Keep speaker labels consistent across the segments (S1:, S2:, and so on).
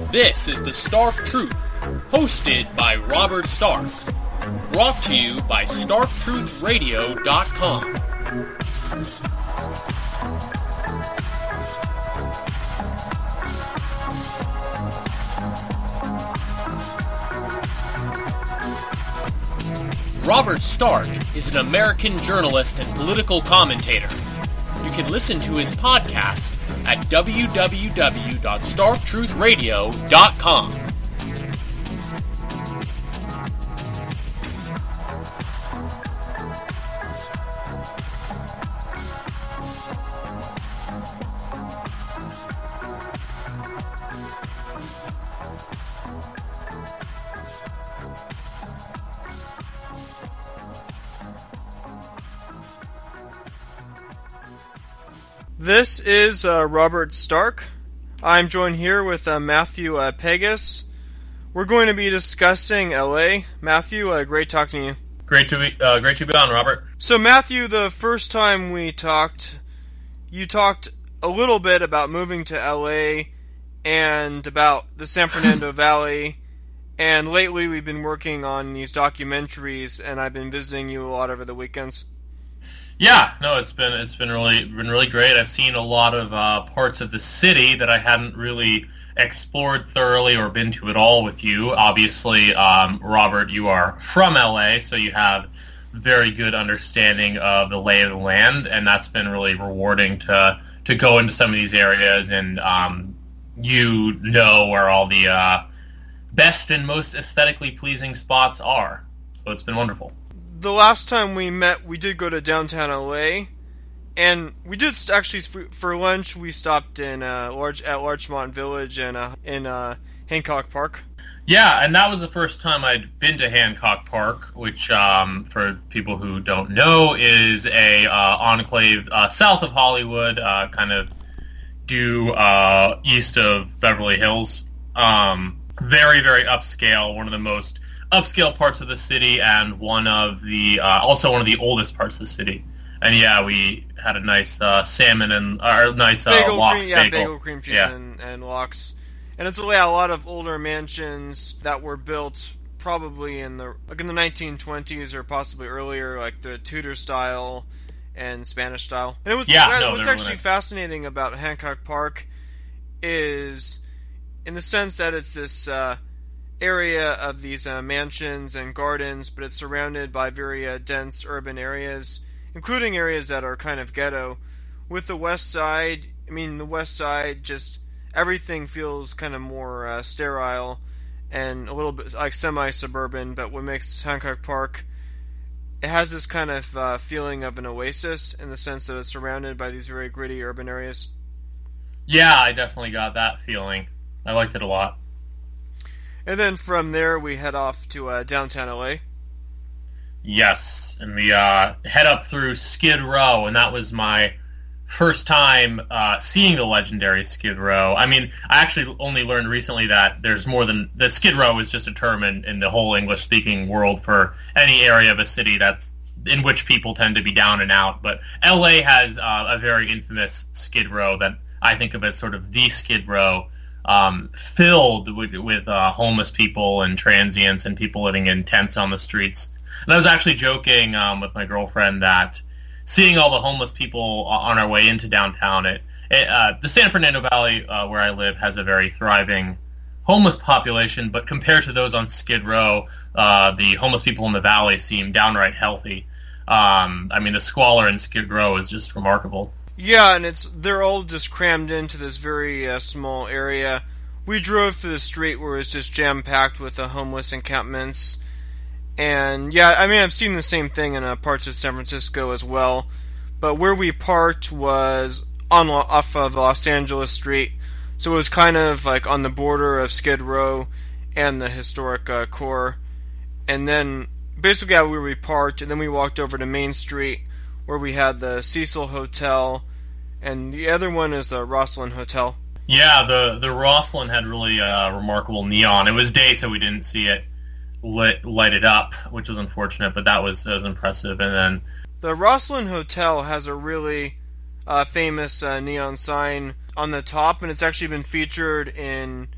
S1: This is The Stark Truth, hosted by Robert Stark. Brought to you by StarkTruthRadio.com. Robert Stark is an American journalist and political commentator. You can listen to his podcast at www.starktruthradio.com.
S2: This is Robert Stark. I'm joined here with Matthew Pegas. We're going to be discussing LA. Matthew, great talking to you.
S3: Great to be on, Robert.
S2: So, Matthew, the first time we talked, you talked a little bit about moving to LA and about the San Fernando Valley. And lately, we've been working on these documentaries, and I've been visiting you a lot over the weekends.
S3: Yeah, no, it's been really great. I've seen a lot of parts of the city that I hadn't really explored thoroughly or been to at all with you. Obviously, Robert, you are from LA, so you have very good understanding of the lay of the land, and that's been really rewarding to go into some of these areas and you know where all the best and most aesthetically pleasing spots are. So it's been wonderful.
S2: The last time we met, we did go to downtown LA, and we did actually, for lunch, we stopped in Larchmont Village and in Hancock Park.
S3: Yeah, and that was the first time I'd been to Hancock Park, which, for people who don't know, is a enclave south of Hollywood, kind of due east of Beverly Hills. Very, very upscale, one of the most upscale parts of the city, and one of the oldest parts of the city. And yeah, we had a nice salmon and nice lox bagel.
S2: Bagel, cream cheese, and lox. And it's a lot of older mansions that were built probably in the 1920s or possibly earlier, like the Tudor style and Spanish style. And what's actually fascinating about Hancock Park is in the sense that it's this area of these mansions and gardens, but it's surrounded by very dense urban areas, including areas that are kind of ghetto. With the west side, just everything feels kind of more sterile and a little bit like semi-suburban, but what makes Hancock Park, it has this kind of feeling of an oasis in the sense that it's surrounded by these very gritty urban areas. Yeah,
S3: I definitely got that feeling. I liked it a lot.
S2: And then from there, we head off to downtown LA.
S3: Yes, and we head up through Skid Row, and that was my first time seeing the legendary Skid Row. I mean, I actually only learned recently that there's more than... The Skid Row is just a term in the whole English-speaking world for any area of a city that's in which people tend to be down and out. But LA has a very infamous Skid Row that I think of as sort of the Skid Row, filled with homeless people and transients and people living in tents on the streets. And I was actually joking with my girlfriend that seeing all the homeless people on our way into downtown, the San Fernando Valley, where I live, has a very thriving homeless population, but compared to those on Skid Row, the homeless people in the valley seem downright healthy. The squalor in Skid Row is just remarkable.
S2: Yeah, and they're all just crammed into this very small area. We drove through the street where it was just jam-packed with homeless encampments. And yeah, I've seen the same thing in parts of San Francisco as well. But where we parked was off of Los Angeles Street. So it was kind of like on the border of Skid Row and the historic core. And then basically where we parked, and then we walked over to Main Street where we had the Cecil Hotel, and the other one is the Rosslyn Hotel.
S3: Yeah, the Rosslyn had really remarkable neon. It was day, so we didn't see it lighted up, which was unfortunate, but that was impressive. And then
S2: the Rosslyn Hotel has a really famous neon sign on the top, and it's actually been featured in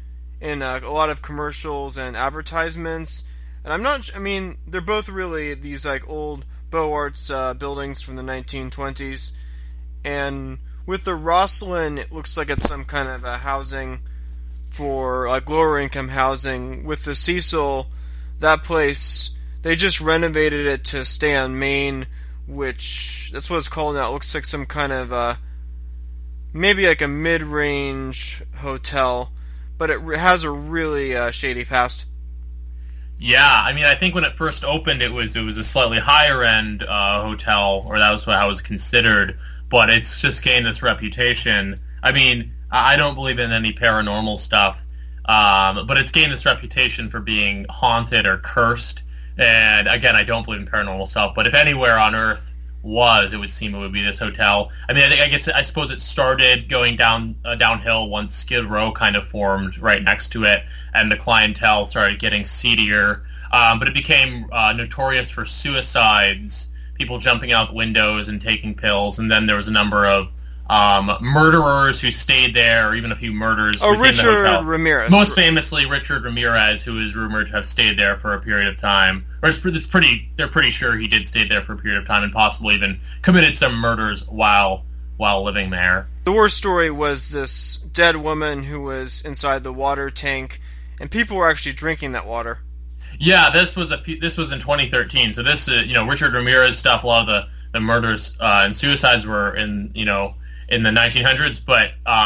S2: in a lot of commercials and advertisements. And they're both really these like old Beaux Arts buildings from the 1920s. And with the Rosslyn, it looks like it's some kind of a housing for like lower income housing. With the Cecil, that place, they just renovated it to stay on Main, which that's what it's called now. It looks like some kind of maybe like a mid-range hotel, but it has a really shady past.
S3: Yeah, I mean, I think when it first opened, it was a slightly higher end hotel, or that was how it was considered. But it's just gained this reputation. I mean, I don't believe in any paranormal stuff, but it's gained this reputation for being haunted or cursed. And again, I don't believe in paranormal stuff. But if anywhere on Earth it would seem it would be this hotel. I mean, I suppose it started going downhill once Skid Row kind of formed right next to it, and the clientele started getting seedier. But it became notorious for suicides, people jumping out windows and taking pills, and then there was a number of murderers who stayed there, or even a few murders within the hotel.
S2: Richard Ramirez.
S3: Most famously, Richard Ramirez, who is rumored to have stayed there for a period of time. Or they're pretty sure he did stay there for a period of time, and possibly even committed some murders while living there.
S2: The worst story was this dead woman who was inside the water tank, and people were actually drinking that water.
S3: Yeah, this was in 2013. So this, Richard Ramirez stuff. A lot of the murders and suicides were in the 1900s, but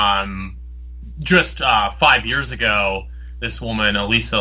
S3: just 5 years ago, this woman, Elisa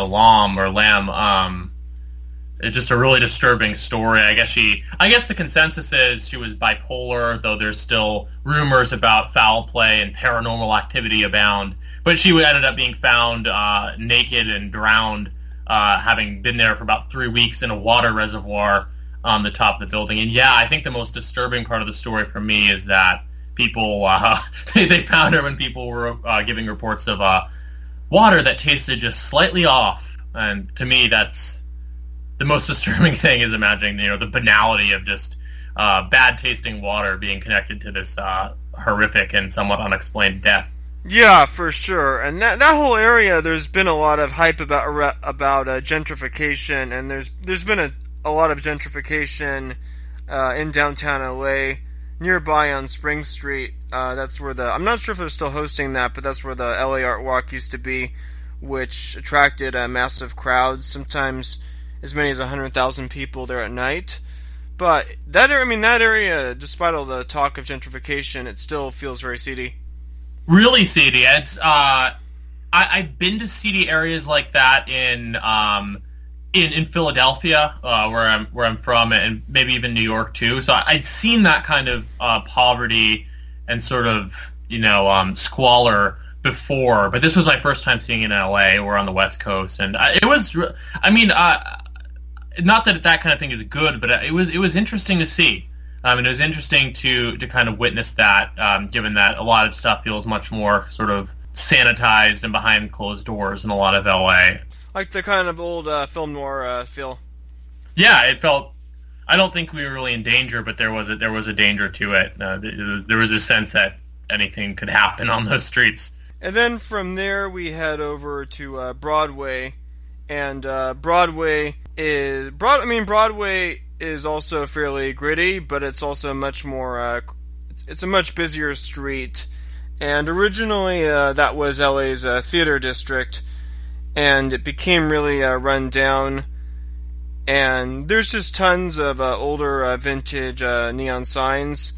S3: Lam, it's just a really disturbing story. I guess the consensus is she was bipolar, though there's still rumors about foul play and paranormal activity abound. But she ended up being found naked and drowned, having been there for about 3 weeks in a water reservoir on the top of the building. And yeah, I think the most disturbing part of the story for me is that people, they found her when people were giving reports of water that tasted just slightly off. And to me, that's the most disturbing thing, is imagining, the banality of just bad tasting water being connected to this horrific and somewhat unexplained death.
S2: Yeah, for sure. And that whole area, there's been a lot of hype about gentrification, and there's been a lot of gentrification in downtown LA. Nearby on Spring Street, that's where I'm not sure if they're still hosting that, but that's where the LA Art Walk used to be, which attracted massive crowds, sometimes as many as 100,000 people there at night. But that area, despite all the talk of gentrification, it still feels very seedy.
S3: Really seedy. It's I've been to seedy areas like that in Philadelphia, where I'm from, and maybe even New York too. So I'd seen that kind of poverty and sort of squalor before, but this was my first time seeing it in LA. We're on the West Coast, and it was. Not that kind of thing is good, but it was interesting to see. And it was interesting to kind of witness that, given that a lot of stuff feels much more sort of sanitized and behind closed doors in a lot of LA.
S2: Like the kind of old film noir feel.
S3: Yeah, it felt. I don't think we were really in danger, but there was a danger to it. There was a sense that anything could happen on those streets.
S2: And then from there we head over to Broadway, and Broadway is also fairly gritty, but it's also much more. It's a much busier street, and originally that was LA's theater district. And it became really run down, and there's just tons of older vintage neon signs.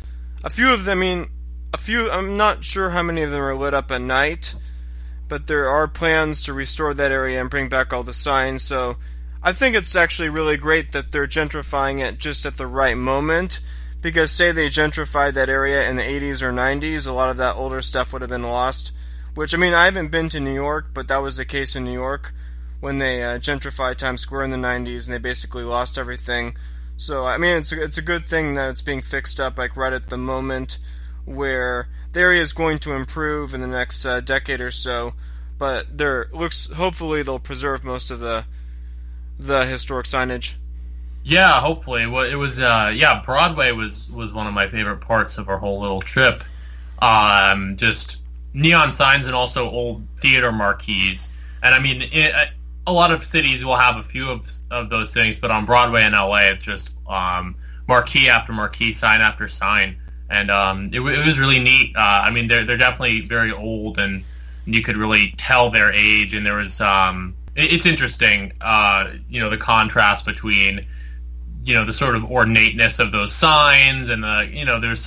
S2: I'm not sure how many of them are lit up at night, but there are plans to restore that area and bring back all the signs, so I think it's actually really great that they're gentrifying it just at the right moment, because say they gentrified that area in the 80s or 90s, a lot of that older stuff would have been lost. Which, I haven't been to New York, but that was the case in New York when they gentrified Times Square in the 90s, and they basically lost everything. So, it's a good thing that it's being fixed up, like, right at the moment where the area is going to improve in the next decade or so, but hopefully they'll preserve most of the historic signage.
S3: Yeah, hopefully. Well, it was, Broadway was one of my favorite parts of our whole little trip. Just neon signs and also old theater marquees. And I mean, a lot of cities will have a few of those things, but on Broadway in LA, it's just marquee after marquee, sign after sign, and it was really neat. I mean, they're definitely very old, and you could really tell their age. And there was it's interesting, the contrast between the sort of ornateness of those signs, and there's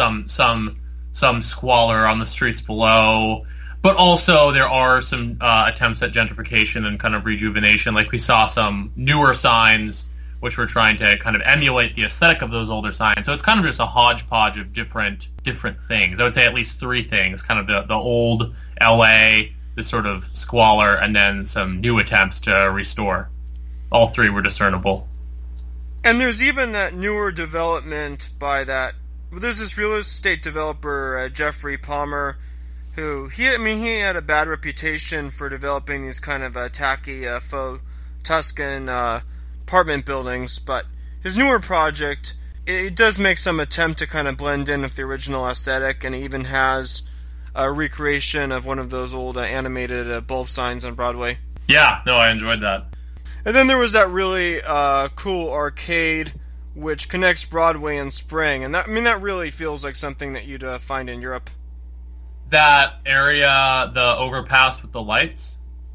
S3: some squalor on the streets below. But also there are some attempts at gentrification and kind of rejuvenation. Like we saw some newer signs which were trying to kind of emulate the aesthetic of those older signs. So it's kind of just a hodgepodge of different things. I would say at least three things: kind of the old LA, the sort of squalor, and then some new attempts to restore. All three were discernible.
S2: And there's even that newer development by there's this real estate developer, Jeffrey Palmer, who he had a bad reputation for developing these kind of tacky faux Tuscan apartment buildings, but his newer project, it does make some attempt to kind of blend in with the original aesthetic, and it even has a recreation of one of those old animated bulb signs on Broadway.
S3: Yeah, no, I enjoyed that.
S2: And then there was that really cool arcade which connects Broadway and Spring, and that really feels like something that you'd find in Europe.
S3: That area, the overpass with the lights?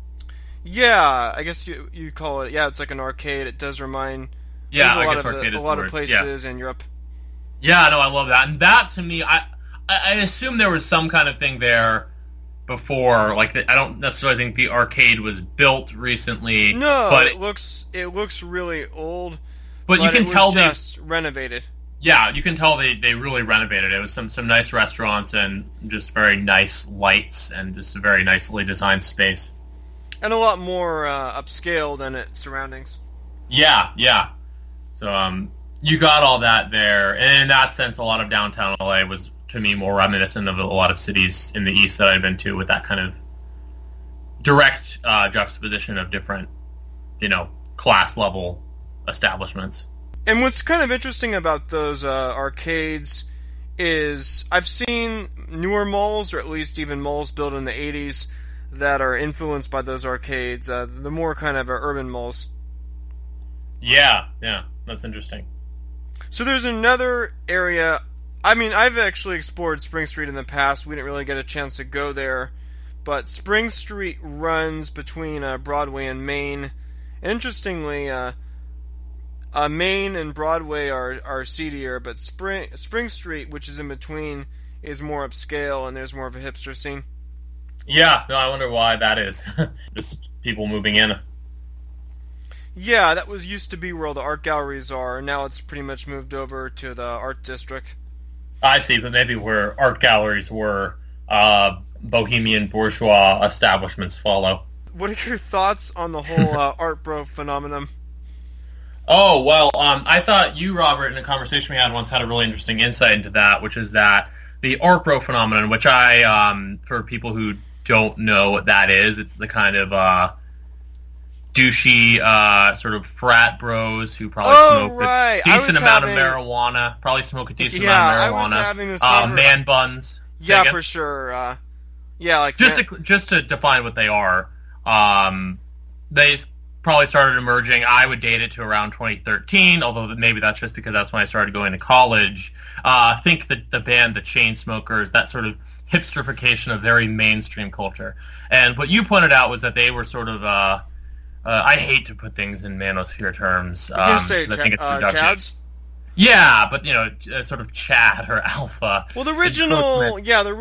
S2: Yeah, I guess you call it. Yeah, it's like an arcade. It does remind
S3: a
S2: lot of places in Europe.
S3: Yeah, no, I love that. And that, to me, I assume there was some kind of thing there before. Like, I don't necessarily think the arcade was built recently.
S2: No,
S3: but
S2: it looks really old.
S3: But you can tell they
S2: just renovated.
S3: Yeah, you can tell they really renovated it. It was some nice restaurants and just very nice lights and just a very nicely designed space.
S2: And a lot more upscale than its surroundings.
S3: Yeah. So you got all that there. And in that sense, a lot of downtown LA was, to me, more reminiscent of a lot of cities in the East that I've been to, with that kind of direct juxtaposition of different, class-level establishments.
S2: And what's kind of interesting about those arcades is I've seen newer malls, or at least even malls built in the 80s, that are influenced by those arcades, the more kind of urban malls.
S3: Yeah, that's interesting.
S2: So there's another area. I mean, I've actually explored Spring Street in the past. We didn't really get a chance to go there. But Spring Street runs between Broadway and Main. And interestingly, Main and Broadway are seedier, but Spring Street, which is in between, is more upscale, and there's more of a hipster scene.
S3: Yeah, no, I wonder why that is. Just people moving in.
S2: Yeah, that used to be where all the art galleries are, and now it's pretty much moved over to the art district. I
S3: see, but maybe where art galleries were, bohemian bourgeois establishments follow.
S2: What are your thoughts on the whole art bro phenomenon?
S3: Oh, well, I thought you, Robert, in a conversation we had once, had a really interesting insight into that, which is that the art bro phenomenon, which for people who don't know what that is, it's the kind of douchey sort of frat bros who probably smoke a decent amount of marijuana,
S2: I was having this
S3: man buns.
S2: Yeah, for sure.
S3: Just to define what they are, they probably started emerging. I would date it to around 2013, although maybe that's just because that's when I started going to college. Think that the band The Chainsmokers, that sort of hipsterification of very mainstream culture. And what you pointed out was that they were sort of, I hate to put things in manosphere terms.
S2: You can say Chads?
S3: Yeah, but, sort of Chad or Alpha.
S2: Well, the original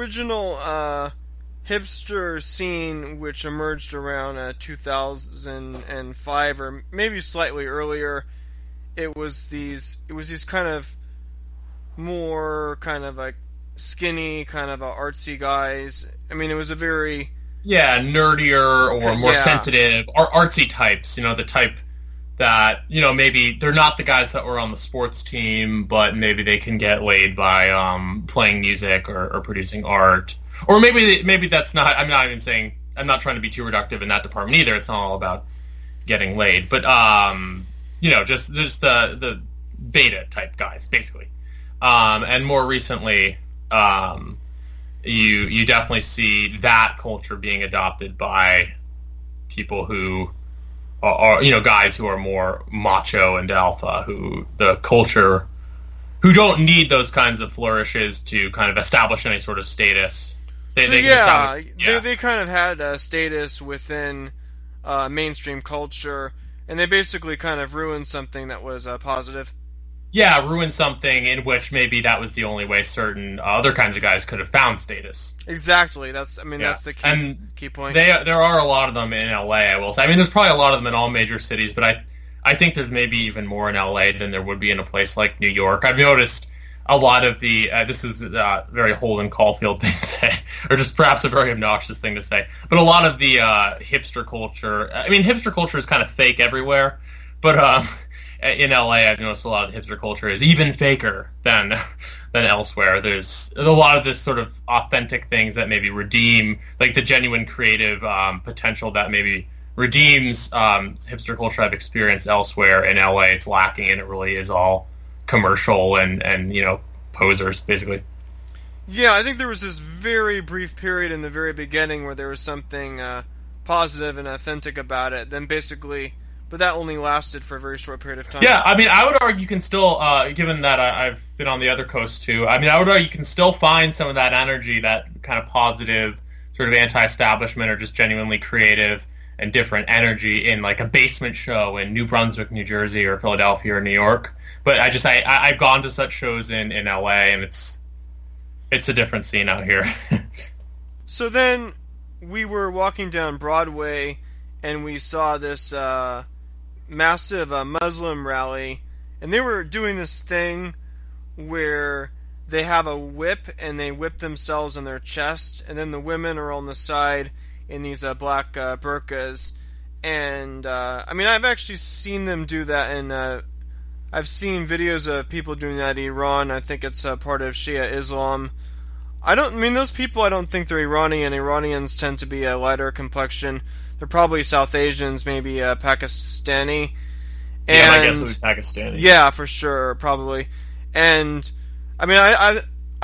S2: hipster scene, which emerged around 2005 or maybe slightly earlier, it was these kind of more kind of like skinny, kind of artsy guys. I mean, it was a very
S3: nerdier or more sensitive or artsy types. The type that maybe they're not the guys that were on the sports team, but maybe they can get laid by playing music or producing art. Or maybe that's not. I'm not even saying. I'm not trying to be too reductive in that department either. It's not all about getting laid, but just the beta type guys, basically. And more recently, you definitely see that culture being adopted by people who are guys who are more macho and alpha, who the culture, who don't need those kinds of flourishes to kind of establish any sort of status.
S2: They kind of had a status within mainstream culture, and they basically kind of ruined something that was positive.
S3: Yeah, ruined something in which maybe that was the only way certain other kinds of guys could have found status.
S2: Exactly. That's the key point.
S3: There are a lot of them in LA, I will say. I mean, there's probably a lot of them in all major cities, but I think there's maybe even more in LA than there would be in a place like New York. I've noticed a lot of the, this is a very Holden Caulfield thing to say, or just perhaps a very obnoxious thing to say, but a lot of the hipster culture, I mean, hipster culture is kind of fake everywhere, but in LA, I've noticed a lot of hipster culture is even faker than elsewhere. There's a lot of this sort of authentic things that maybe redeem, like the genuine creative potential that maybe redeems hipster culture I've experienced elsewhere. In LA, it's lacking, and it really is all commercial and posers, basically.
S2: Yeah, I think there was this very brief period in the very beginning where there was something positive and authentic about it. Then basically... But that only lasted for a very short period of time.
S3: Yeah, I mean, I would argue you can still, given that I've been on the other coast too, I mean, I would argue you can still find some of that energy, that kind of positive, sort of anti-establishment or just genuinely creative and different energy in like a basement show in New Brunswick, New Jersey, or Philadelphia or New York. But I've gone to such shows in LA, and it's a different scene out here.
S2: So then we were walking down Broadway, and we saw this massive Muslim rally, and they were doing this thing where they have a whip and they whip themselves on their chest, and then the women are on the side in these black burqas. And I mean, I've actually seen them do that, and I've seen videos of people doing that in Iran. I think it's part of Shia Islam. Those people, I don't think they're Iranian. Iranians tend to be a lighter complexion. They're probably South Asians, maybe Pakistani.
S3: Yeah, I guess it was Pakistani.
S2: Yeah, for sure, probably. And I mean, I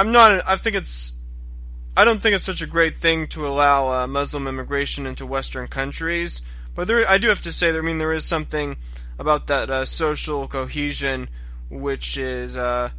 S2: don't think it's such a great thing to allow Muslim immigration into Western countries. But I do have to say, there is something about that social cohesion which is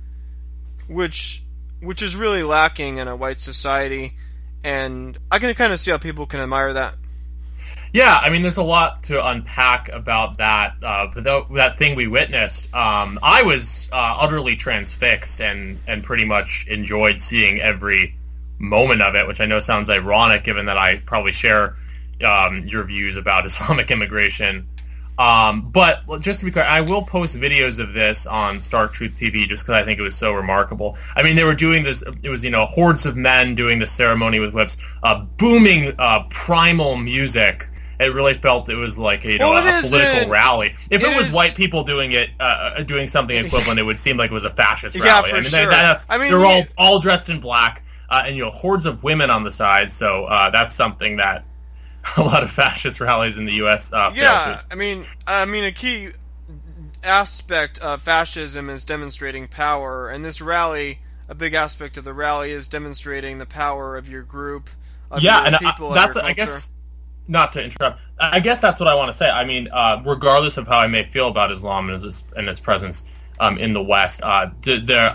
S2: really lacking in a white society, and I can kind of see how people can admire that.
S3: Yeah, I mean, there's a lot to unpack about that. But that thing we witnessed, I was utterly transfixed and pretty much enjoyed seeing every moment of it, which I know sounds ironic given that I probably share your views about Islamic immigration. But just to be clear, I will post videos of this on Stark Truth TV just because I think it was so remarkable. I mean, they were doing this, it was, hordes of men doing the ceremony with whips, booming primal music. It really felt it was like a political rally. If it was white people doing it, doing something equivalent, it would seem like it was a fascist rally.
S2: Yeah, for sure.
S3: They're all dressed in black, and hordes of women on the side. So that's something that a lot of fascist rallies in the U.S. fail to.
S2: I mean, a key aspect of fascism is demonstrating power, and this rally, a big aspect of the rally, is demonstrating the power of your group, of your people, that's your culture. I guess.
S3: Not to interrupt, I guess that's what I want to say. I mean, regardless of how I may feel about Islam and its presence in the West, there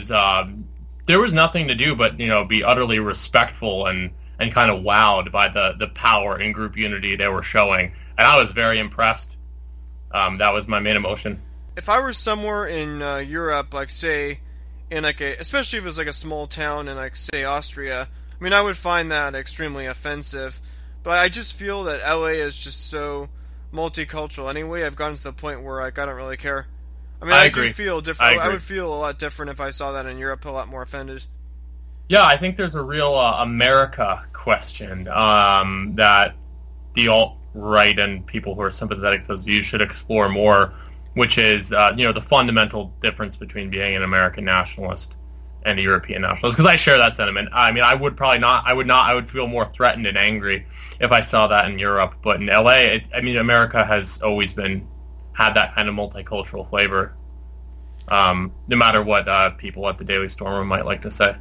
S3: was nothing to do but be utterly respectful and kind of wowed by the power and group unity they were showing, and I was very impressed. That was my main emotion.
S2: If I were somewhere in Europe, like say in especially if it was like a small town in like say Austria, I mean, I would find that extremely offensive. But I just feel that LA is just so multicultural anyway. I've gotten to the point where I don't really care. I mean, I do feel different. I would feel a lot different if I saw that in Europe, a lot more offended.
S3: Yeah, I think there's a real America question that the alt-right and people who are sympathetic to those views should explore more, which is the fundamental difference between being an American nationalist and a European nationalist. Because I share that sentiment. I mean, I would probably not. I would feel more threatened and angry if I saw that in Europe. But in LA, America has always had that kind of multicultural flavor, no matter what people at the Daily Stormer might like to say.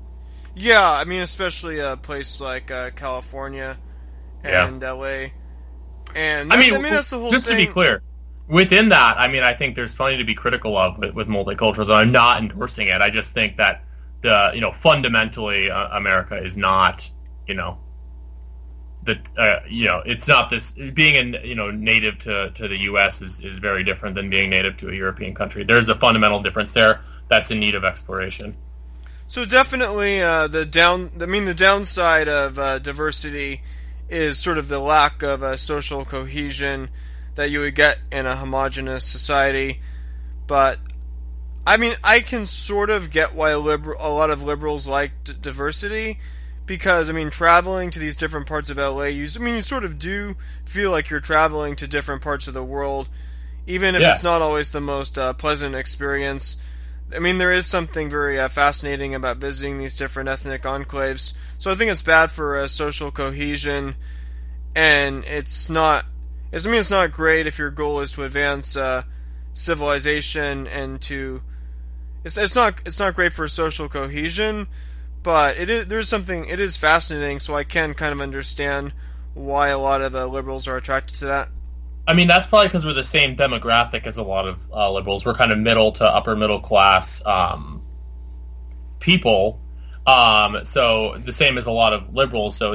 S2: Yeah, I mean, especially a place like California and LA. And
S3: I mean,
S2: that's the whole
S3: just
S2: thing.
S3: to be clear, within that, I mean, I think there's plenty to be critical of with multiculturalism. I'm not endorsing it. I just think that fundamentally, America is not, it's not this being native to the U.S. is very different than being native to a European country. There's a fundamental difference there that's in need of exploration.
S2: So definitely, the downside of diversity is sort of the lack of social cohesion that you would get in a homogenous society. But I mean, I can sort of get why a lot of liberals like diversity, because I mean, traveling to these different parts of LA, you sort of do feel like you're traveling to different parts of the world, even if it's not always the most pleasant experience. I mean, there is something very fascinating about visiting these different ethnic enclaves. So I think it's bad for social cohesion, and it's not great if your goal is to advance civilization and to. It's not great for social cohesion, but it is fascinating. So I can kind of understand why a lot of liberals are attracted to that.
S3: I mean, that's probably because we're the same demographic as a lot of liberals. We're kind of middle to upper middle class people. So the same as a lot of liberals. So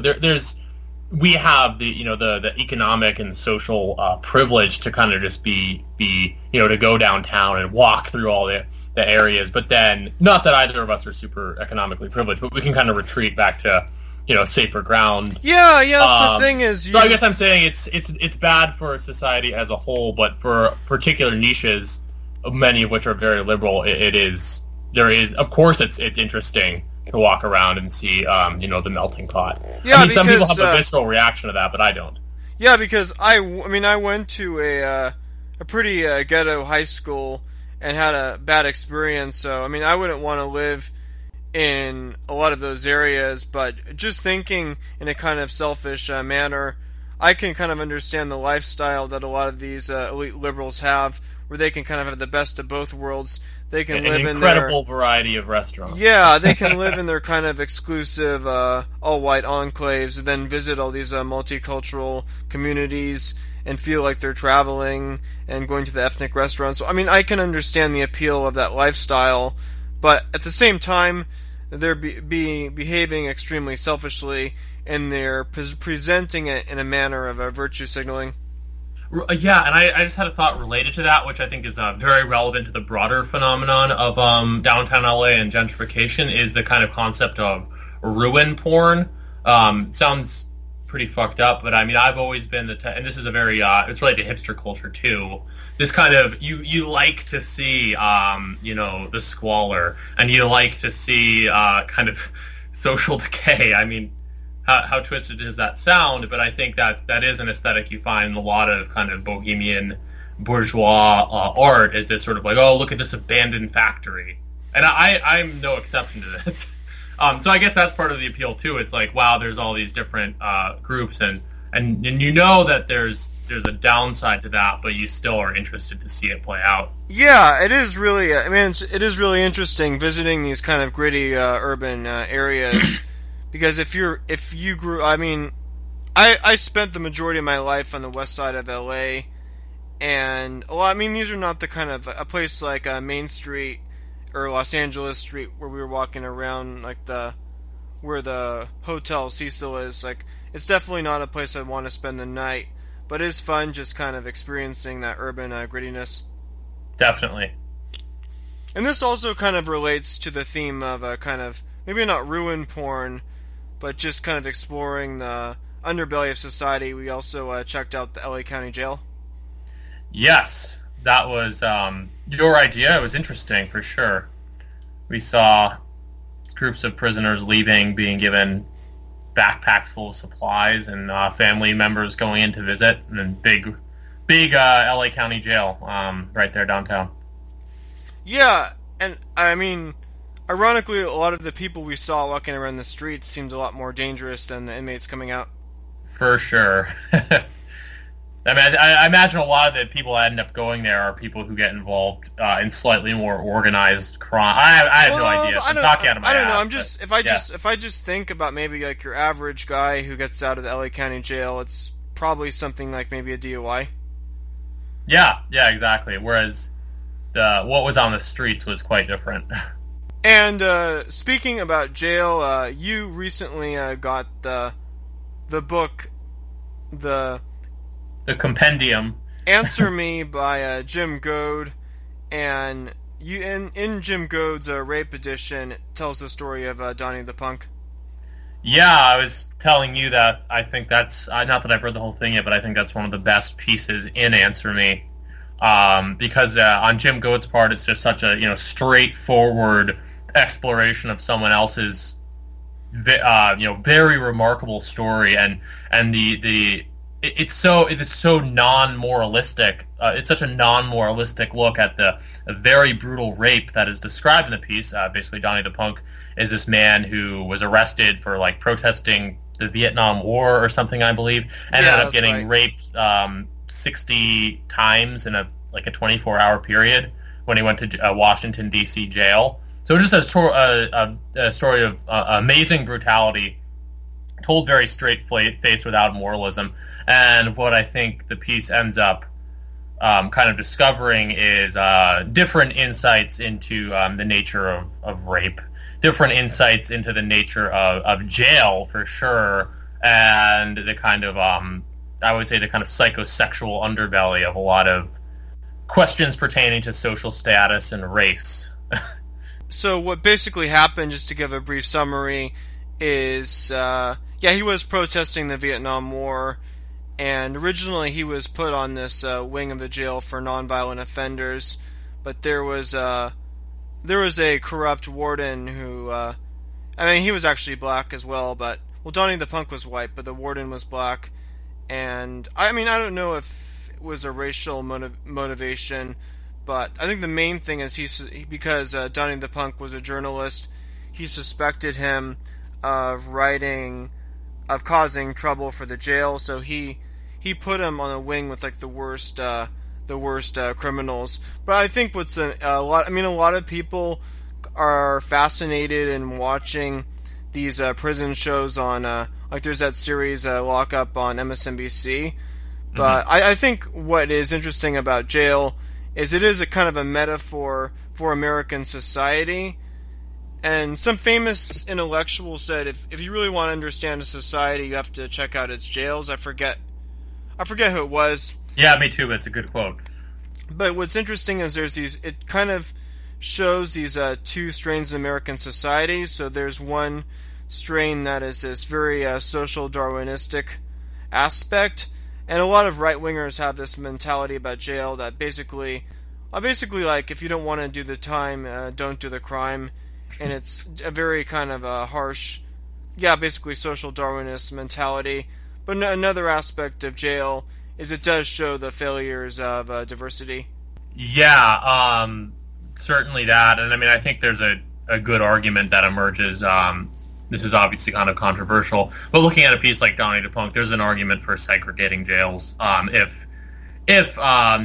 S3: we have the economic and social privilege to kind of just be to go downtown and walk through all the areas. But then, not that either of us are super economically privileged, but we can kind of retreat back to safer ground.
S2: Yeah. That's the thing is.
S3: So I guess I'm saying it's bad for society as a whole, but for particular niches, many of which are very liberal, it is. There is, of course, it's interesting to walk around and see, the melting pot.
S2: Yeah,
S3: I mean, some people have a visceral reaction to that, but I don't.
S2: Yeah, because I went to a pretty ghetto high school and had a bad experience. So I mean, I wouldn't want to live in a lot of those areas, but just thinking in a kind of selfish manner, I can kind of understand the lifestyle that a lot of these elite liberals have, where they can kind of have the best of both worlds. They can live in their
S3: incredible variety of restaurants.
S2: Yeah, they can live in their kind of exclusive all-white enclaves, and then visit all these multicultural communities and feel like they're traveling and going to the ethnic restaurants. So, I mean, I can understand the appeal of that lifestyle, but at the same time, they're behaving extremely selfishly, and they're presenting it in a manner of virtue signaling.
S3: Yeah, and I just had a thought related to that, which I think is very relevant to the broader phenomenon of downtown LA and gentrification, is the kind of concept of ruin porn. Sounds pretty fucked up, but I mean, I've always been and this is a very, it's related to hipster culture too. This kind of, you like to see, the squalor, and you like to see kind of social decay. I mean, how twisted does that sound? But I think that is an aesthetic you find in a lot of kind of bohemian bourgeois art, is this sort of like, oh, look at this abandoned factory. And I'm no exception to this. So I guess that's part of the appeal too. It's like, wow, there's all these different groups, and that there's a downside to that, but you still are interested to see it play out.
S2: Yeah, it is really. It is really interesting visiting these kind of gritty urban areas, because if you grew, I spent the majority of my life on the west side of LA, and these are not the kind of a place like Main Street or Los Angeles Street where we were walking around, like where the Hotel Cecil is. Like, it's definitely not a place I want to spend the night. But it is fun just kind of experiencing that urban grittiness.
S3: Definitely.
S2: And this also kind of relates to the theme of kind of, maybe not ruin porn, but just kind of exploring the underbelly of society. We also checked out the LA County Jail.
S3: Yes, that was your idea. It was interesting, for sure. We saw groups of prisoners leaving, being given backpacks full of supplies, and family members going in to visit, and then big LA County Jail right there downtown. Yeah,
S2: and I mean, ironically, a lot of the people we saw walking around the streets seemed a lot more dangerous than the inmates coming out.
S3: For sure. I mean, I imagine a lot of the people that end up going there are people who get involved in slightly more organized crime. I have no idea. So I'm talking out of my ass.
S2: I don't know. If I just think about maybe like your average guy who gets out of the LA County Jail, it's probably something like maybe a DUI.
S3: Yeah, exactly. Whereas what was on the streets was quite different.
S2: And speaking about jail, you recently got the book, the
S3: Compendium.
S2: Answer Me by Jim Goad, and you in Jim Goad's rape edition, it tells the story of Donnie the Punk.
S3: Yeah, I was telling you that I think that's, not that I've read the whole thing yet, but I think that's one of the best pieces in Answer Me. Because on Jim Goad's part, it's just such a, straightforward exploration of someone else's, very remarkable story, and it's so non-moralistic. It's such a non-moralistic look at the very brutal rape that is described in the piece. Basically, Donnie the Punk is this man who was arrested for protesting the Vietnam War or something, I believe, and ended up getting raped 60 times in a 24-hour period when he went to Washington D.C. jail. So just a story of amazing brutality, told very straight-faced without moralism. And what I think the piece ends up kind of discovering is different insights into the nature of rape, different insights into the nature of jail, for sure, and the kind of, I would say, the kind of psychosexual underbelly of a lot of questions pertaining to social status and race.
S2: So what basically happened, just to give a brief summary, is, he was protesting the Vietnam War, and originally he was put on this wing of the jail for nonviolent offenders, but there was a corrupt warden who, he was actually black as well, Donnie the Punk was white, but the warden was black, and, I don't know if it was a racial motivation, but I think the main thing is because Donnie the Punk was a journalist, he suspected him of causing trouble for the jail, so he put him on a wing with the worst criminals. But I think what's a lot of people are fascinated in watching these prison shows on there's that series Lock Up on MSNBC. But I think what is interesting about jail is it is a kind of a metaphor for American society. And some famous intellectual said, if you really want to understand a society, you have to check out its jails. I forget who it was.
S3: Yeah, me too, but it's a good quote.
S2: But what's interesting is it kind of shows these two strains of American society. So there's one strain that is this very social Darwinistic aspect, and a lot of right-wingers have this mentality about jail that basically if you don't want to do the time, don't do the crime. And it's a very kind of a harsh, basically social Darwinist mentality. But another aspect of jail is it does show the failures of diversity.
S3: Yeah, certainly that. And I think there's a good argument that emerges. This is obviously kind of controversial, but looking at a piece like Donnie the Punk, there's an argument for segregating jails. If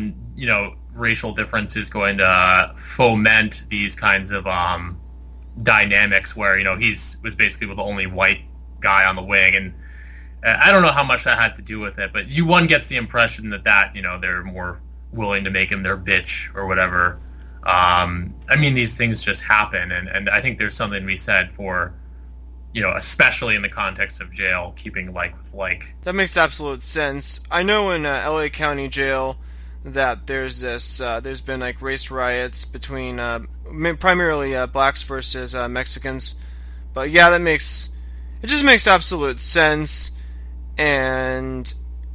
S3: racial difference is going to foment these kinds of dynamics where he was basically the only white guy on the wing, and I don't know how much that had to do with it, but one gets the impression that they're more willing to make him their bitch or whatever. These things just happen, and I think there's something to be said for especially in the context of jail, keeping like with like.
S2: That makes absolute sense. I know in LA County Jail that there's been race riots between primarily blacks versus Mexicans, but it just makes absolute sense. And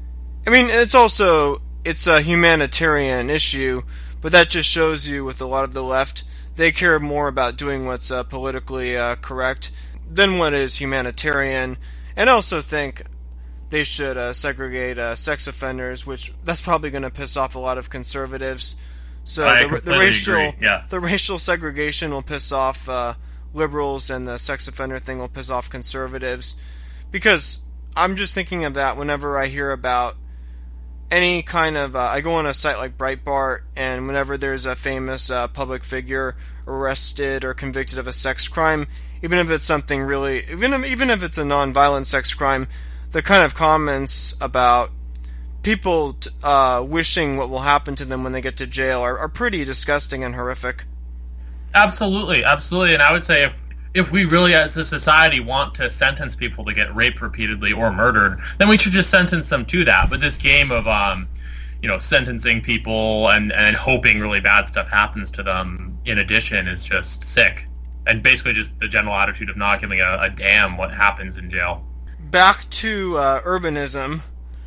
S2: it's a humanitarian issue, but that just shows you with a lot of the left, they care more about doing what's politically correct than what is humanitarian. And I also think they should segregate sex offenders, which that's probably going to piss off a lot of conservatives. So the racial segregation will piss off liberals, and the sex offender thing will piss off conservatives. Because I'm just thinking of that whenever I hear about any kind of... I go on a site like Breitbart, and whenever there's a famous public figure arrested or convicted of a sex crime, even if it's something really... Even if it's a non-violent sex crime, the kind of comments about people wishing what will happen to them when they get to jail are pretty disgusting and horrific.
S3: Absolutely, and I would say if we really as a society want to sentence people to get raped repeatedly or murdered, then we should just sentence them to that. But this game of sentencing people and hoping really bad stuff happens to them in addition is just sick. And basically just the general attitude of not giving a damn what happens in jail.
S2: Back to urbanism.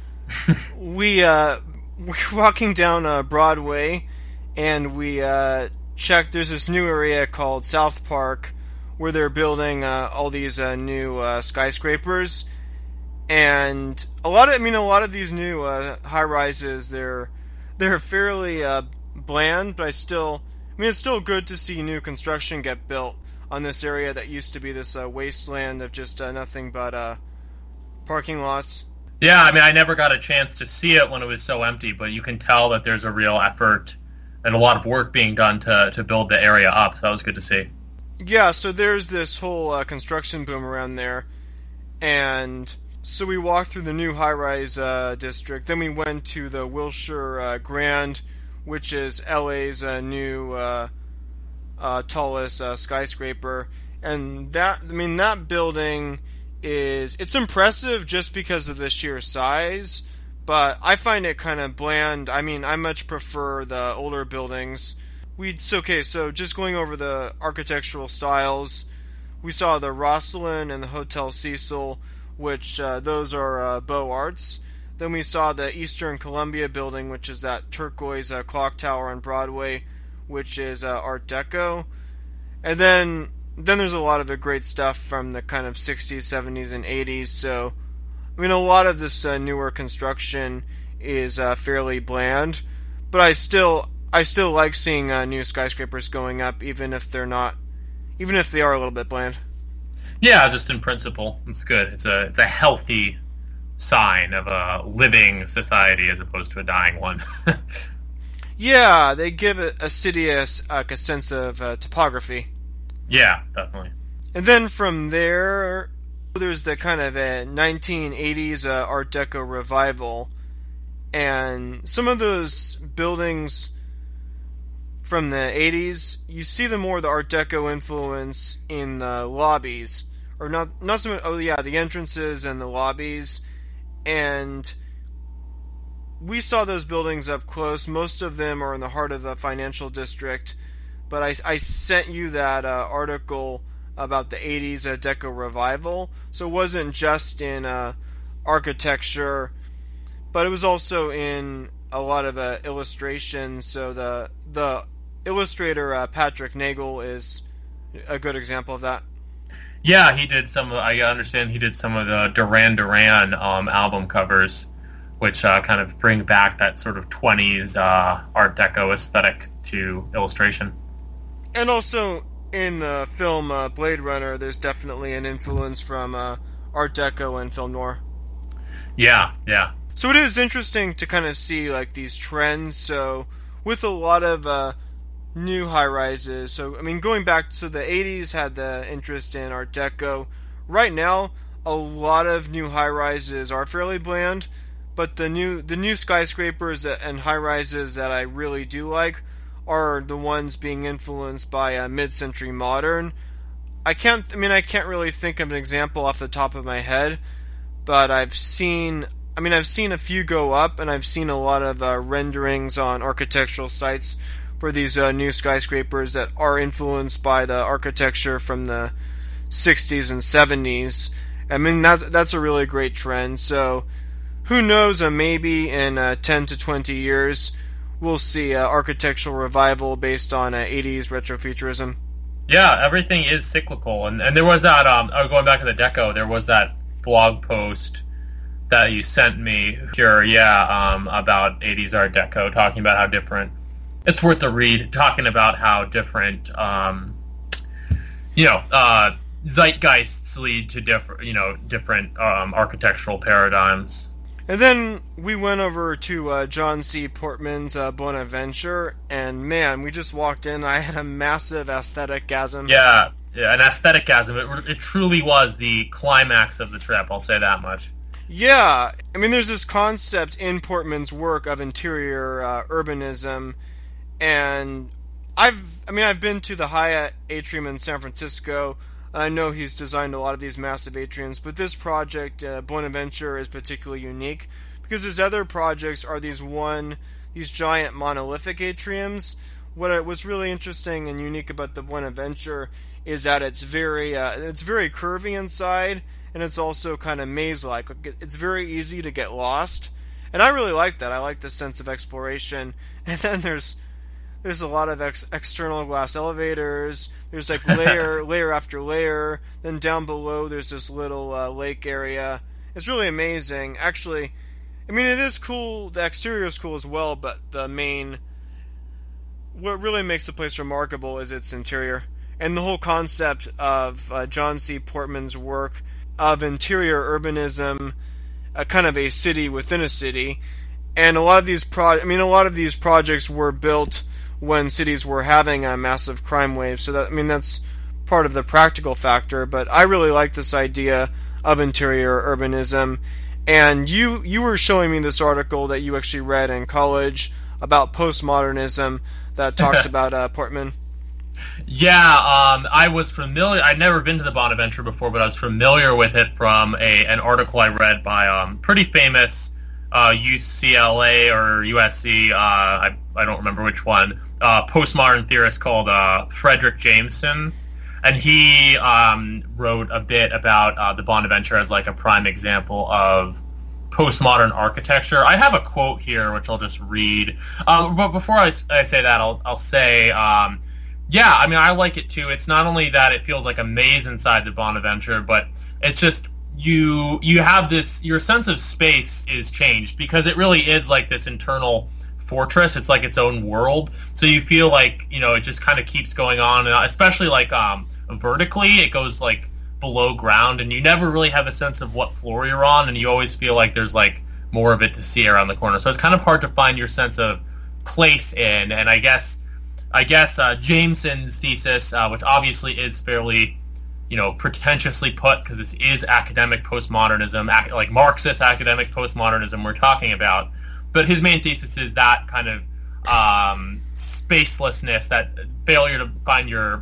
S2: We're walking down Broadway, and we checked. There's this new area called South Park, where they're building all these new skyscrapers, and a lot of these new high rises, they're fairly bland, but it's still good to see new construction get built on this area that used to be this wasteland of just nothing but parking lots.
S3: Yeah, I mean, I never got a chance to see it when it was so empty, but you can tell that there's a real effort and a lot of work being done to build the area up, so that was good to see.
S2: Yeah, so there's this whole construction boom around there, and so we walked through the new high-rise district, then we went to the Wilshire Grand, which is LA's new tallest skyscraper, and that building it's impressive just because of the sheer size, but I find it kind of bland. I mean, I much prefer the older buildings. So just going over the architectural styles, we saw the Rosslyn and the Hotel Cecil, which those are Beaux Arts. Then we saw the Eastern Columbia building, which is that turquoise clock tower on Broadway, which is Art Deco. And then there's a lot of the great stuff from the kind of 60s, 70s, and 80s. So, I mean, a lot of this newer construction is fairly bland, but I still like seeing new skyscrapers going up, even if they are a little bit bland.
S3: Yeah, just in principle, it's good. It's a healthy sign of a living society as opposed to a dying one.
S2: Yeah, they give a city a sense of topography.
S3: Yeah, definitely.
S2: And then from there's the kind of a 1980s Art Deco revival, and some of those buildings from the 80s, you see the Art Deco influence in the lobbies, or not so much. Oh yeah, the entrances and the lobbies, and we saw those buildings up close. Most of them are in the heart of the financial district, but I sent you that article about the 80s Deco revival, so it wasn't just in architecture, but it was also in a lot of illustrations. So the illustrator Patrick Nagel is a good example of that.
S3: Yeah, he did I understand he did some of the Duran Duran album covers, which kind of bring back that sort of 20s Art Deco aesthetic to illustration.
S2: And also in the film Blade Runner, there's definitely an influence from Art Deco and film noir.
S3: Yeah.
S2: So it is interesting to kind of see like these trends. So with a lot of new high-rises, so I mean going back to the 80s had the interest in Art Deco. Right now, a lot of new high-rises are fairly bland, but the new skyscrapers and high-rises that I really do like are the ones being influenced by mid-century modern. I can't really think of an example off the top of my head, but I've seen a few go up, and I've seen a lot of renderings on architectural sites for these new skyscrapers that are influenced by the architecture from the 60s and 70s. I mean, that's a really great trend. So, who knows, maybe in 10 to 20 years, we'll see architectural revival based on 80s retrofuturism.
S3: Yeah, everything is cyclical. And there was that, going back to the Deco, there was that blog post that you sent me here, about 80s Art Deco, talking about how different, it's worth a read, talking about how different, zeitgeists lead to different architectural paradigms.
S2: And then we went over to John C. Portman's Bonaventure, and man, we just walked in. I had a massive aesthetic-gasm.
S3: Yeah, an aesthetic-gasm. It truly was the climax of the trip, I'll say that much.
S2: Yeah, I mean, there's this concept in Portman's work of interior urbanism, and I've been to the Hyatt Atrium in San Francisco, and I know he's designed a lot of these massive atriums, but this project, Bonaventure, is particularly unique, because his other projects are these giant monolithic atriums. What's really interesting and unique about the Bonaventure is that it's very curvy inside, and it's also kind of maze-like. It's very easy to get lost, and I really like that. I like the sense of exploration. And then there's a lot of external glass elevators. There's like layer after layer. Then down below there's this little lake area. It's really amazing. Actually, I mean, it is cool. The exterior is cool as well, but what really makes the place remarkable is its interior. And the whole concept of John C. Portman's work of interior urbanism, kind of a city within a city. And a lot of these projects were built when cities were having a massive crime wave. So that's part of the practical factor. But I really like this idea of interior urbanism. And you were showing me this article that you actually read in college about postmodernism that talks about Portman.
S3: Yeah, I was familiar. I'd never been to the Bonaventure before, but I was familiar with it from an article I read by pretty famous UCLA or USC, I don't remember which one, postmodern theorist called Fredric Jameson. And he wrote a bit about the Bonaventure as like a prime example of postmodern architecture. I have a quote here, which I'll just read. But before I say that, I'll say... yeah, I mean, I like it too. It's not only that it feels like a maze inside the Bonaventure, but it's just you have this, your sense of space is changed because it really is like this internal fortress. It's like its own world. So you feel like, it just kind of keeps going on, and especially like vertically, it goes like below ground, and you never really have a sense of what floor you're on, and you always feel like there's like more of it to see around the corner. So it's kind of hard to find your sense of place in, and I guess Jameson's thesis, which obviously is fairly, pretentiously put because this is academic postmodernism, like Marxist academic postmodernism we're talking about. But his main thesis is that kind of spacelessness, that failure to find your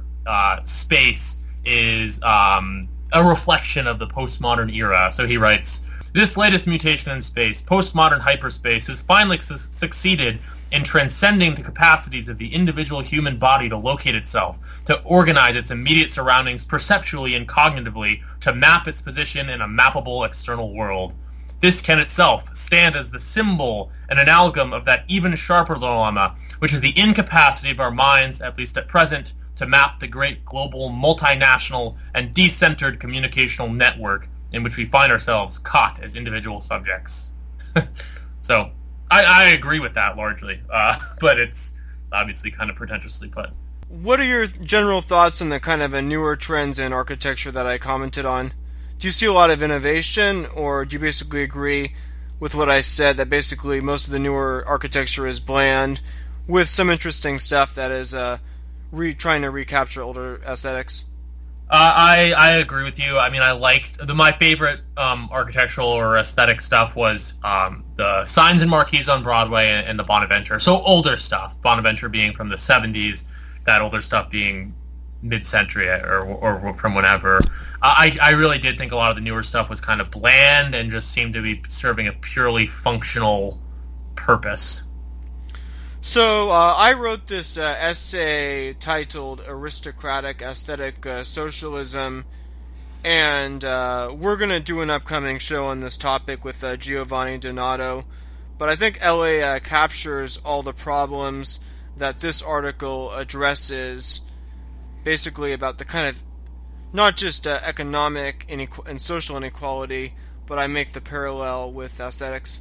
S3: space is a reflection of the postmodern era. So he writes, "This latest mutation in space, postmodern hyperspace, has finally succeeded in transcending the capacities of the individual human body to locate itself, to organize its immediate surroundings perceptually and cognitively, to map its position in a mappable external world. This can itself stand as the symbol and amalgam of that even sharper dilemma, which is the incapacity of our minds, at least at present, to map the great global, multinational, and decentered communicational network in which we find ourselves caught as individual subjects." So, I agree with that largely, but it's obviously kind of pretentiously put.
S2: What are your general thoughts on the kind of newer trends in architecture that I commented on? Do you see a lot of innovation, or do you basically agree with what I said, that basically most of the newer architecture is bland, with some interesting stuff that is trying to recapture older aesthetics?
S3: I agree with you. I mean, I liked my favorite architectural or aesthetic stuff was the signs and marquees on Broadway and the Bonaventure. So older stuff. Bonaventure being from the 70s, that older stuff being mid-century or from whenever. I really did think a lot of the newer stuff was kind of bland and just seemed to be serving a purely functional purpose.
S2: So I wrote this essay titled "Aristocratic Aesthetic Socialism," and we're going to do an upcoming show on this topic with Giovanni Donato. But I think LA captures all the problems that this article addresses, basically about the kind of, not just economic and social inequality, but I make the parallel with aesthetics.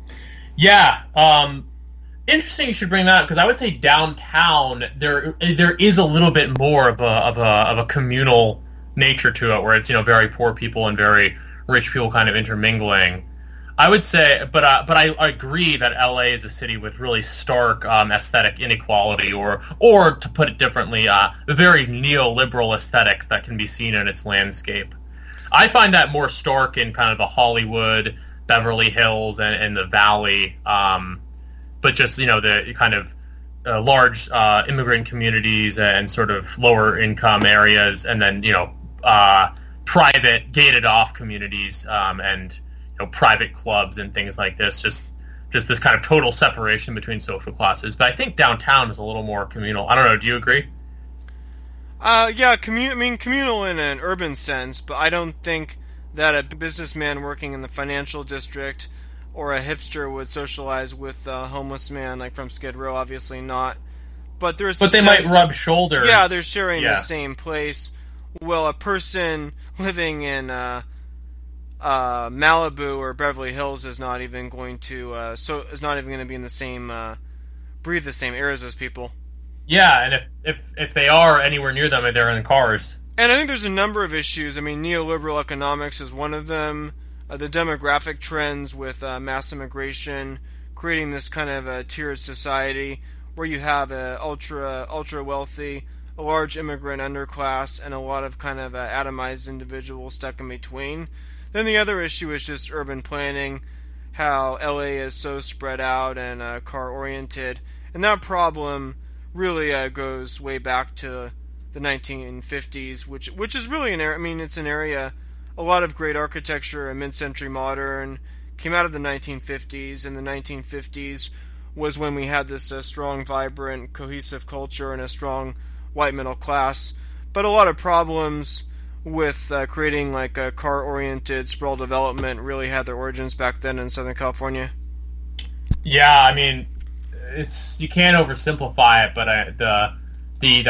S3: Yeah, interesting you should bring that up, because I would say downtown there is a little bit more of a communal nature to it, where it's very poor people and very rich people kind of intermingling. I would say, but I agree that LA is a city with really stark aesthetic inequality, or to put it differently, very neoliberal aesthetics that can be seen in its landscape. I find that more stark in kind of the Hollywood, Beverly Hills and the Valley, but just, the kind of large immigrant communities and sort of lower income areas, and then, private gated off communities, and private clubs and things like this, just this kind of total separation between social classes. But I think downtown is a little more communal. I don't know, do you agree?
S2: Yeah, communal in an urban sense, but I don't think that a businessman working in the financial district or a hipster would socialize with a homeless man like from Skid Row. Obviously not. But they
S3: might rub shoulders.
S2: Yeah, they're sharing the same place. Well, a person living in Malibu or Beverly Hills is not even going to be in the same breathe the same air as those people.
S3: Yeah, and if they are anywhere near them, they're in cars.
S2: And I think there's a number of issues. I mean, neoliberal economics is one of them. The demographic trends with mass immigration, creating this kind of a tiered society where you have a ultra wealthy, a large immigrant underclass, and a lot of kind of atomized individuals stuck in between. Then the other issue is just urban planning, how LA is so spread out and car-oriented. And that problem really goes way back to the 1950s, which is really an area. I mean, it's an area. A lot of great architecture and mid-century modern came out of the 1950s, and the 1950s was when we had this strong, vibrant, cohesive culture and a strong white middle class. But a lot of problems with creating like a car-oriented sprawl development really had their origins back then in Southern California.
S3: Yeah, I mean, you can't oversimplify it, but the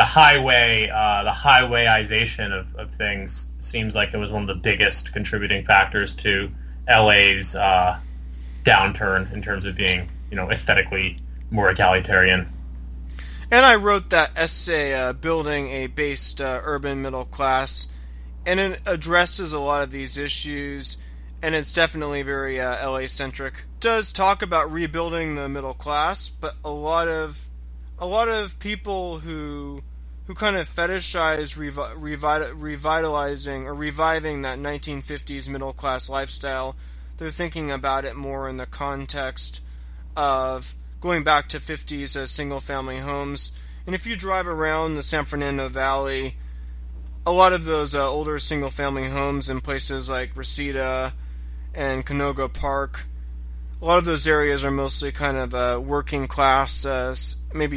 S3: highwayization of things seems like it was one of the biggest contributing factors to LA's downturn in terms of being, aesthetically more egalitarian.
S2: And I wrote that essay, Building a Based Urban Middle Class, and it addresses a lot of these issues, and it's definitely very LA-centric. It does talk about rebuilding the middle class, but a lot of people who kind of fetishize revitalizing or reviving that 1950s middle class lifestyle, they're thinking about it more in the context of going back to 50s single-family homes. And if you drive around the San Fernando Valley, a lot of those older single-family homes in places like Reseda and Canoga Park, a lot of those areas are mostly kind of working class, maybe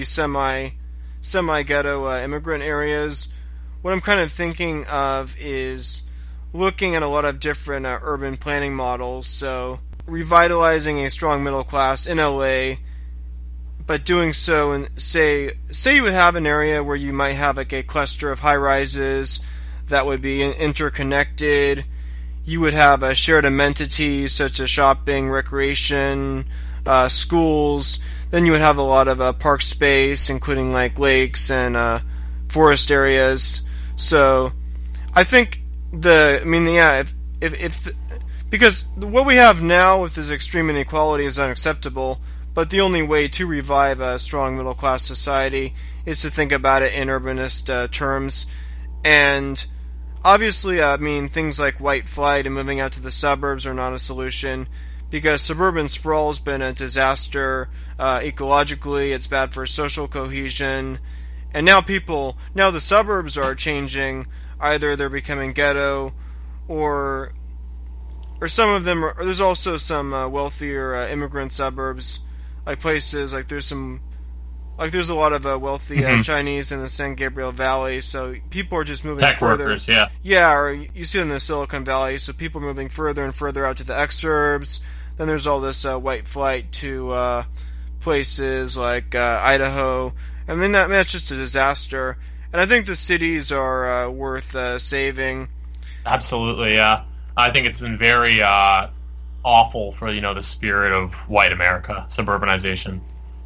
S2: semi-ghetto immigrant areas. What I'm kind of thinking of is looking at a lot of different urban planning models. So revitalizing a strong middle class in LA, but doing so in, say you would have an area where you might have like a cluster of high-rises that would be interconnected. You would have shared amenities such as shopping, recreation, schools. Then you would have a lot of park space, including like lakes and forest areas. So I think because what we have now with this extreme inequality is unacceptable, but the only way to revive a strong middle class society is to think about it in urbanist terms. And obviously, things like white flight and moving out to the suburbs are not a solution, because suburban sprawl has been a disaster ecologically. It's bad for social cohesion, and now the suburbs are changing. Either they're becoming ghetto, or some of them are. There's also some wealthier immigrant suburbs, like places like there's a lot of wealthy Chinese in the San Gabriel Valley, so people are just moving
S3: tech
S2: further.
S3: Workers, yeah.
S2: Yeah, or you see it in the Silicon Valley, so people are moving further and further out to the exurbs. Then there's all this white flight to places like Idaho, and then that's just a disaster. And I think the cities are worth saving.
S3: Absolutely, yeah. I think it's been very awful for the spirit of white America, suburbanization.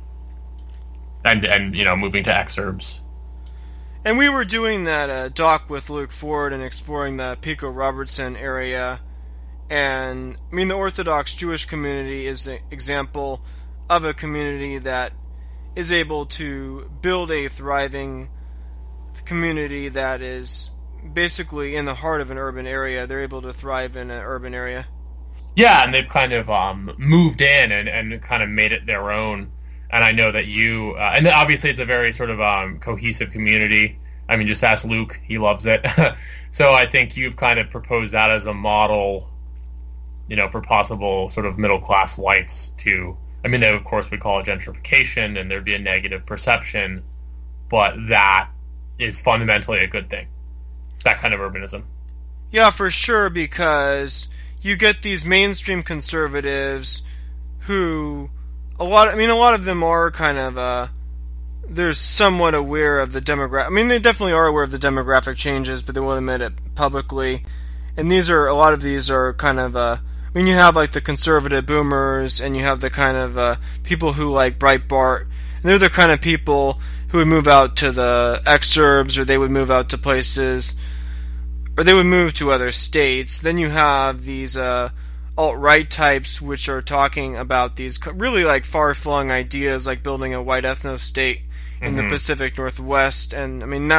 S3: And moving to exurbs.
S2: And we were doing that doc with Luke Ford and exploring the Pico Robertson area. And, the Orthodox Jewish community is an example of a community that is able to build a thriving community that is basically in the heart of an urban area. They're able to thrive in an urban area.
S3: Yeah, and they've kind of moved in and kind of made it their own. And I know that you, and obviously it's a very sort of cohesive community. I mean, just ask Luke; he loves it. So I think you've kind of proposed that as a model, for possible sort of middle class whites to. I mean, they of course would call it gentrification, and there'd be a negative perception, but that is fundamentally a good thing. That kind of urbanism.
S2: Yeah, for sure, because you get these mainstream conservatives who, a lot of them are kind of, they're somewhat aware of the demographic. I mean, they definitely are aware of the demographic changes, but they won't admit it publicly. And a lot of these are kind of, you have like the conservative boomers, and you have the kind of people who like Breitbart, and they're the kind of people who would move out to the exurbs, or they would move out to places, or they would move to other states. Then you have these alt-right types, which are talking about these really like far-flung ideas, like building a white ethno-state in the Pacific Northwest. And I mean,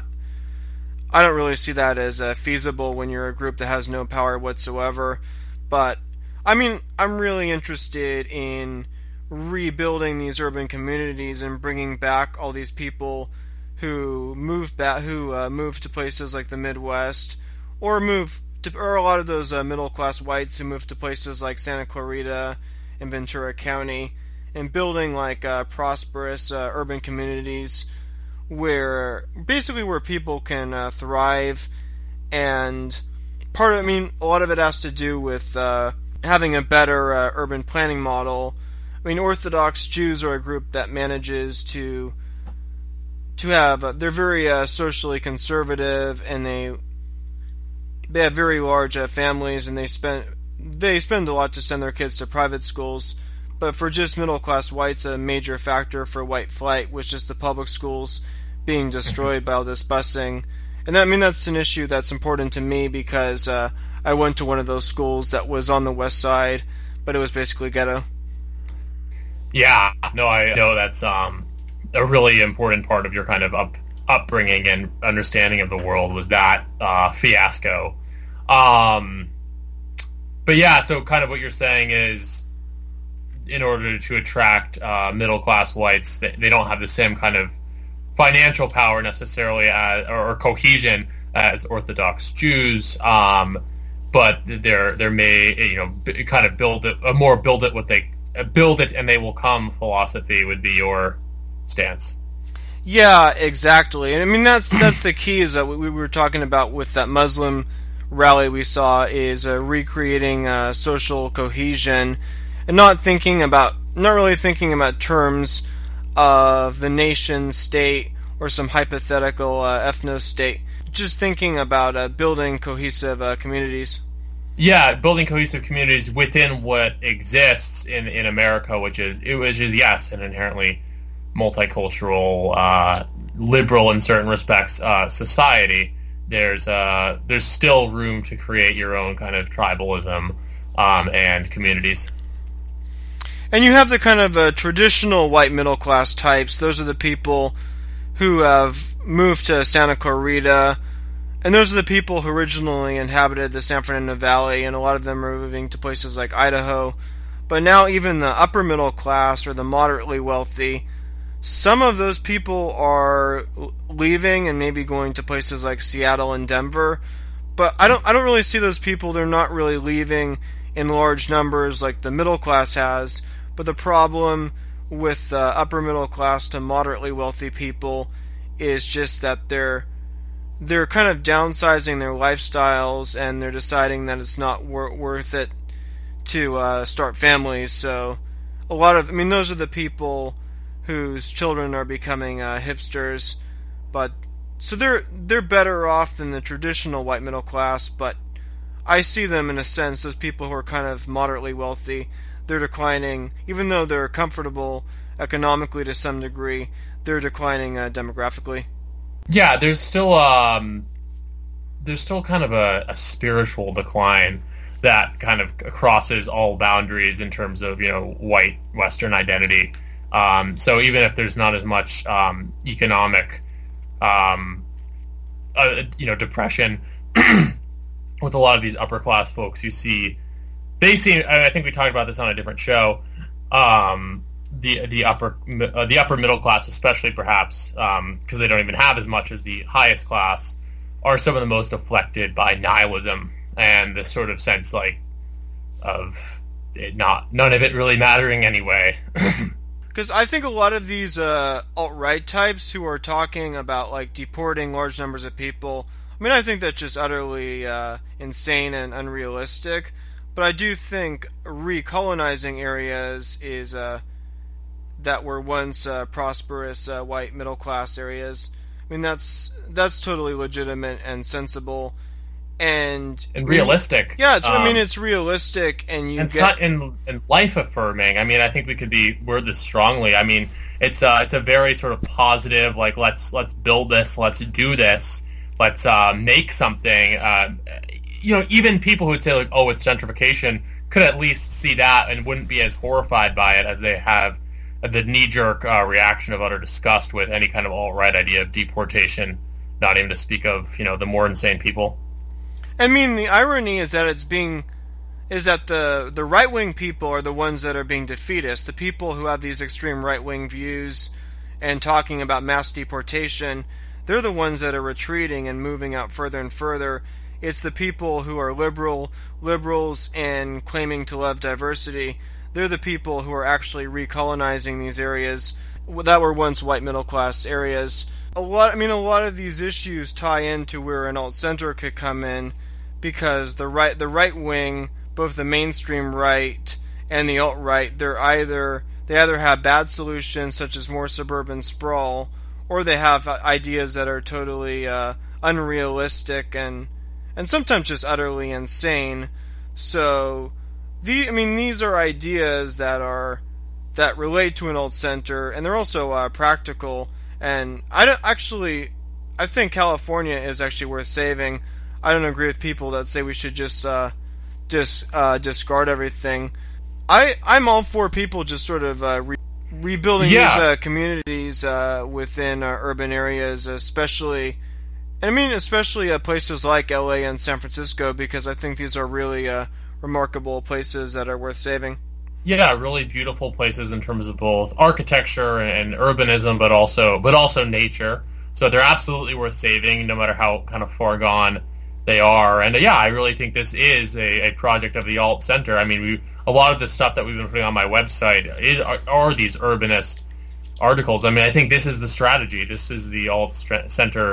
S2: I don't really see that as feasible when you're a group that has no power whatsoever. But I mean, I'm really interested in rebuilding these urban communities and bringing back all these people who moved to places like the Midwest, or a lot of those middle class whites who moved to places like Santa Clarita and Ventura County, and building like prosperous urban communities where people can thrive. And a lot of it has to do with having a better urban planning model. I mean, Orthodox Jews are a group that manages to have, they're very socially conservative, and they have very large families, and they spend a lot to send their kids to private schools. But for just middle class whites, a major factor for white flight was just the public schools being destroyed by all this busing. And that's an issue that's important to me, because I went to one of those schools that was on the west side, but it was basically ghetto.
S3: Yeah, no, I know that's a really important part of your kind of upbringing and understanding of the world was that fiasco. But yeah, so kind of what you're saying is, in order to attract middle-class whites, they don't have the same kind of financial power necessarily or cohesion as Orthodox Jews, but there may kind of build it and they will come philosophy would be your stance.
S2: Yeah, exactly. And I mean, that's the key, is that what we were talking about with that Muslim rally we saw, is recreating social cohesion, and not really thinking about terms of the nation state or some hypothetical ethno-state. Just thinking about building cohesive communities.
S3: Yeah, building cohesive communities within what exists in America, which is yes, an inherently multicultural, liberal in certain respects society. There's still room to create your own kind of tribalism and communities.
S2: And you have the kind of traditional white middle class types. Those are the people who have moved to Santa Clarita, and those are the people who originally inhabited the San Fernando Valley, and a lot of them are moving to places like Idaho. But now even the upper middle class, or the moderately wealthy, some of those people are leaving and maybe going to places like Seattle and Denver. But I don't really see those people. They're not really leaving in large numbers like the middle class has. But the problem with upper middle class to moderately wealthy people is just that they're kind of downsizing their lifestyles, and they're deciding that it's not worth it to start families. So those are the people whose children are becoming hipsters, but so they're better off than the traditional white middle class. But I see them, in a sense, those people who are kind of moderately wealthy, they're declining, even though they're comfortable economically to some degree. They're declining demographically.
S3: Yeah, there's still kind of a spiritual decline that kind of crosses all boundaries in terms of white Western identity. So even if there's not as much economic depression with a lot of these upper class folks, you see they seem. I think we talked about this on a different show. The upper middle class, especially perhaps because they don't even have as much as the highest class, are some of the most afflicted by nihilism and the sort of sense of it none of it really mattering anyway.
S2: Because I think a lot of these alt-right types who are talking about deporting large numbers of people, I mean, I think that's just utterly insane and unrealistic. But I do think recolonizing areas is that were once prosperous white middle class areas. I mean, that's totally legitimate and sensible and
S3: realistic.
S2: Yeah, I mean, it's realistic, and
S3: and life affirming. I mean, I think we could word this strongly. I mean, it's a very sort of positive, let's build this, let's do this, let's make something. Even people who would say oh, it's gentrification could at least see that and wouldn't be as horrified by it as they have the knee-jerk reaction of utter disgust with any kind of alt-right idea of deportation, not even to speak of the more insane people.
S2: I mean, the irony is that the right-wing people are the ones that are being defeatist. The people who have these extreme right-wing views and talking about mass deportation, they're the ones that are retreating and moving out further and further. It's the people who are liberals and claiming to love diversity. They're the people who are actually recolonizing these areas that were once white middle class areas. A lot of these issues tie into where an alt-center could come in, because the right wing, both the mainstream right and the alt-right, they either have bad solutions such as more suburban sprawl, or they have ideas that are totally unrealistic and sometimes just utterly insane. So these are ideas that relate to an alt-center, and they're also practical. And I think California is actually worth saving. I don't agree with people that say we should just discard everything. I'm all for people just sort of rebuilding these communities within urban areas, especially places like LA and San Francisco, because I think these are really remarkable places that are worth saving.
S3: Yeah, really beautiful places in terms of both architecture and urbanism, but also nature. So they're absolutely worth saving, no matter how kind of far gone they are. And I really think this is a project of the alt center. I mean, a lot of the stuff that we've been putting on my website are these urbanist articles. I mean, I think this is the strategy. This is the alt of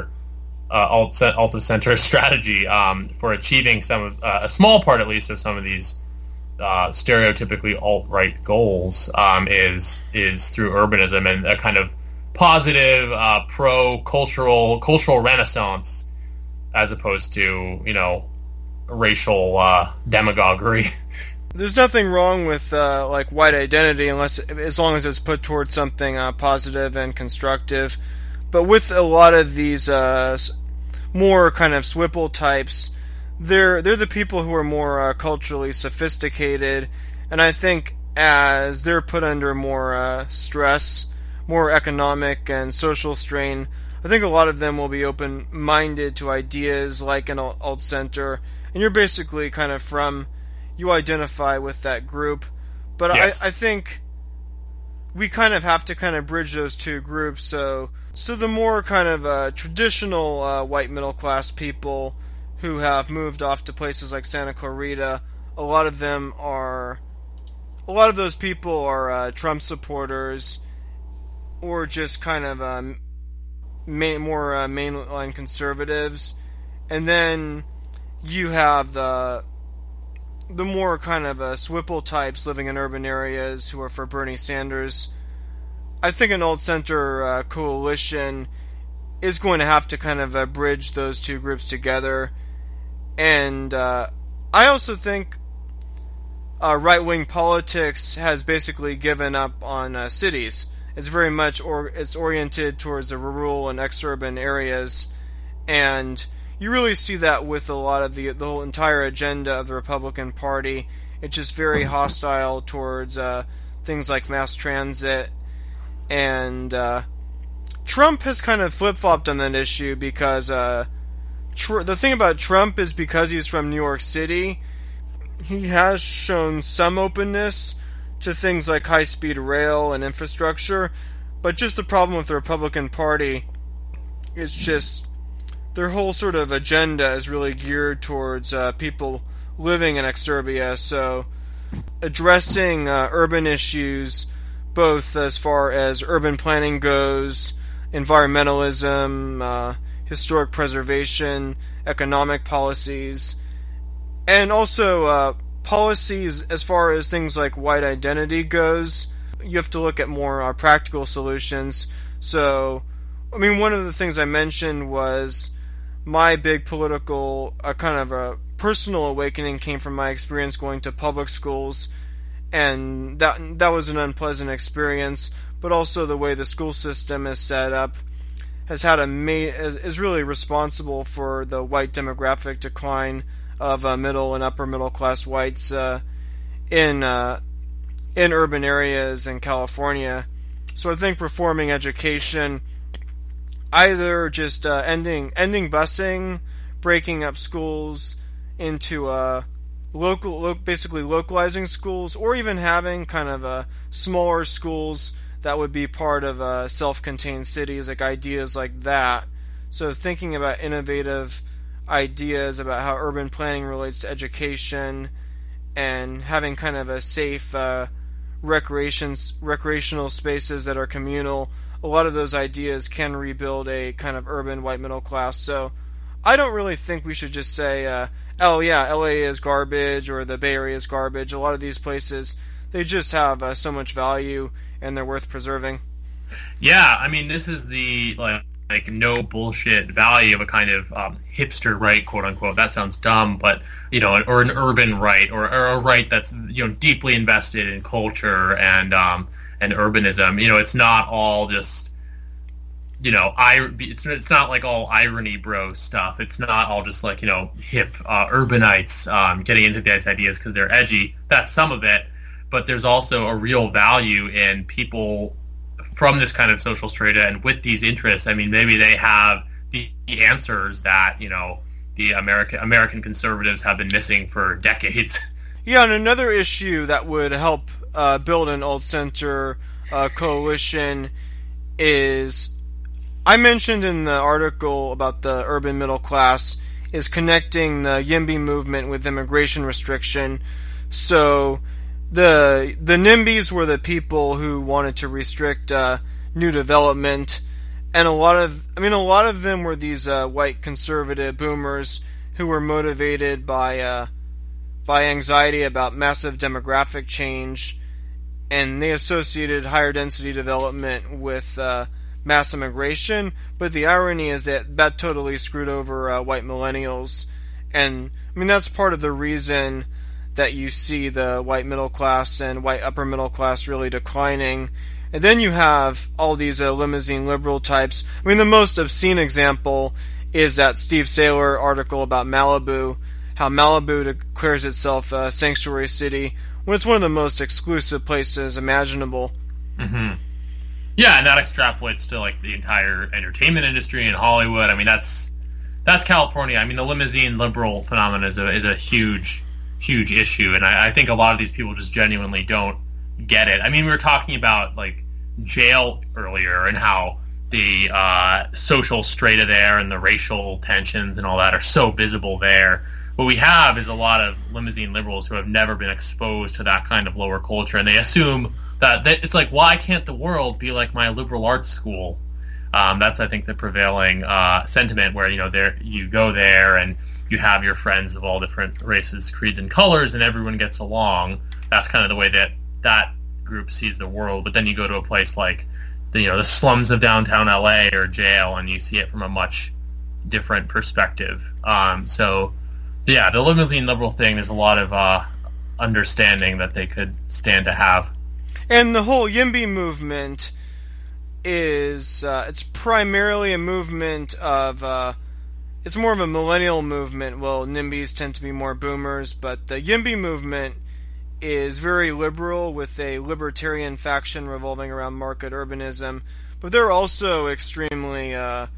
S3: center strategy for achieving a small part at least of some of these stereotypically alt-right goals is through urbanism and a kind of positive pro-cultural renaissance, as opposed to racial demagoguery.
S2: There's nothing wrong with white identity as long as it's put towards something positive and constructive. But with a lot of these more kind of Swipple types, they're the people who are more culturally sophisticated, and I think as they're put under more stress, more economic and social strain, I think a lot of them will be open-minded to ideas like an alt-center, and you're basically kind of you identify with that group. But yes. I think we kind of have to kind of bridge those two groups, so the more kind of traditional white middle-class people who have moved off to places like Santa Clarita, a lot of those people are Trump supporters, or just kind of more mainline conservatives. And then you have the more kind of Swipple types living in urban areas who are for Bernie Sanders. I think an alt-center coalition is going to have to kind of bridge those two groups together. And I also think right-wing politics has basically given up on cities. It's very much it's oriented towards the rural and exurban areas, and you really see that with a lot of the whole entire agenda of the Republican Party. It's just very hostile towards things like mass transit, and Trump has kind of flip-flopped on that issue because the thing about Trump is because he's from New York City, he has shown some openness to things like high-speed rail and infrastructure, but just the problem with the Republican Party is just their whole sort of agenda is really geared towards people living in exurbia, so addressing urban issues, both as far as urban planning goes, environmentalism, historic preservation, economic policies, and also policies as far as things like white identity goes. You have to look at more practical solutions. So, I mean, one of the things I mentioned was my big political kind of a personal awakening came from my experience going to public schools, and that was an unpleasant experience. But also the way the school system is set up has had is really responsible for the white demographic decline of middle and upper middle class whites in urban areas in California. So I think reforming education, either just ending busing, breaking up schools into basically localizing schools, or even having kind of smaller schools that would be part of self-contained cities, like ideas like that. So thinking about innovative ideas about how urban planning relates to education, and having kind of a safe recreational spaces that are communal. A lot of those ideas can rebuild a kind of urban white middle class. So I don't really think we should just say, oh yeah, LA is garbage or the Bay Area is garbage. A lot of these places, they just have so much value and they're worth preserving.
S3: Yeah, I mean, this is the like no bullshit value of a kind of hipster right, quote unquote. That sounds dumb, but or an urban right, or a right that's deeply invested in culture and urbanism. It's not all just it's not like all irony bro stuff. It's not all just like hip urbanites getting into these ideas because they're edgy. That's some of it, but there's also a real value in people from this kind of social strata and with these interests. I mean, maybe they have the answers that the American conservatives have been missing for decades.
S2: Yeah, and another issue that would help build an alt-center coalition is, I mentioned in the article about the urban middle class, is connecting the YIMBY movement with immigration restriction. So the NIMBYs were the people who wanted to restrict new development, and a lot of them were these white conservative boomers who were motivated by anxiety about massive demographic change, and they associated higher density development with mass immigration. But the irony is that totally screwed over white millennials, and I mean that's part of the reason that you see the white middle class and white upper middle class really declining. And then you have all these limousine liberal types. I mean, the most obscene example is that Steve Saylor article about Malibu, how Malibu declares itself a sanctuary city when it's one of the most exclusive places imaginable.
S3: Mm-hmm. Yeah, and that extrapolates to like the entire entertainment industry in Hollywood. I mean, that's California. I mean, the limousine liberal phenomenon is a huge issue, and I think a lot of these people just genuinely don't get it. I mean, we were talking about like jail earlier and how the social strata there and the racial tensions and all that are so visible there. What we have is a lot of limousine liberals who have never been exposed to that kind of lower culture, and they assume that it's like, why can't the world be like my liberal arts school? That's, I think, the prevailing sentiment, where you go there and you have your friends of all different races, creeds, and colors, and everyone gets along. That's kind of the way that group sees the world. But then you go to a place like the slums of downtown LA or jail, and you see it from a much different perspective. So yeah, the limousine liberal thing, there's a lot of understanding that they could stand to have.
S2: And the whole YIMBY movement is it's primarily a movement of it's more of a millennial movement. Well, NIMBYs tend to be more boomers, but the YIMBY movement is very liberal, with a libertarian faction revolving around market urbanism. But they're also extremely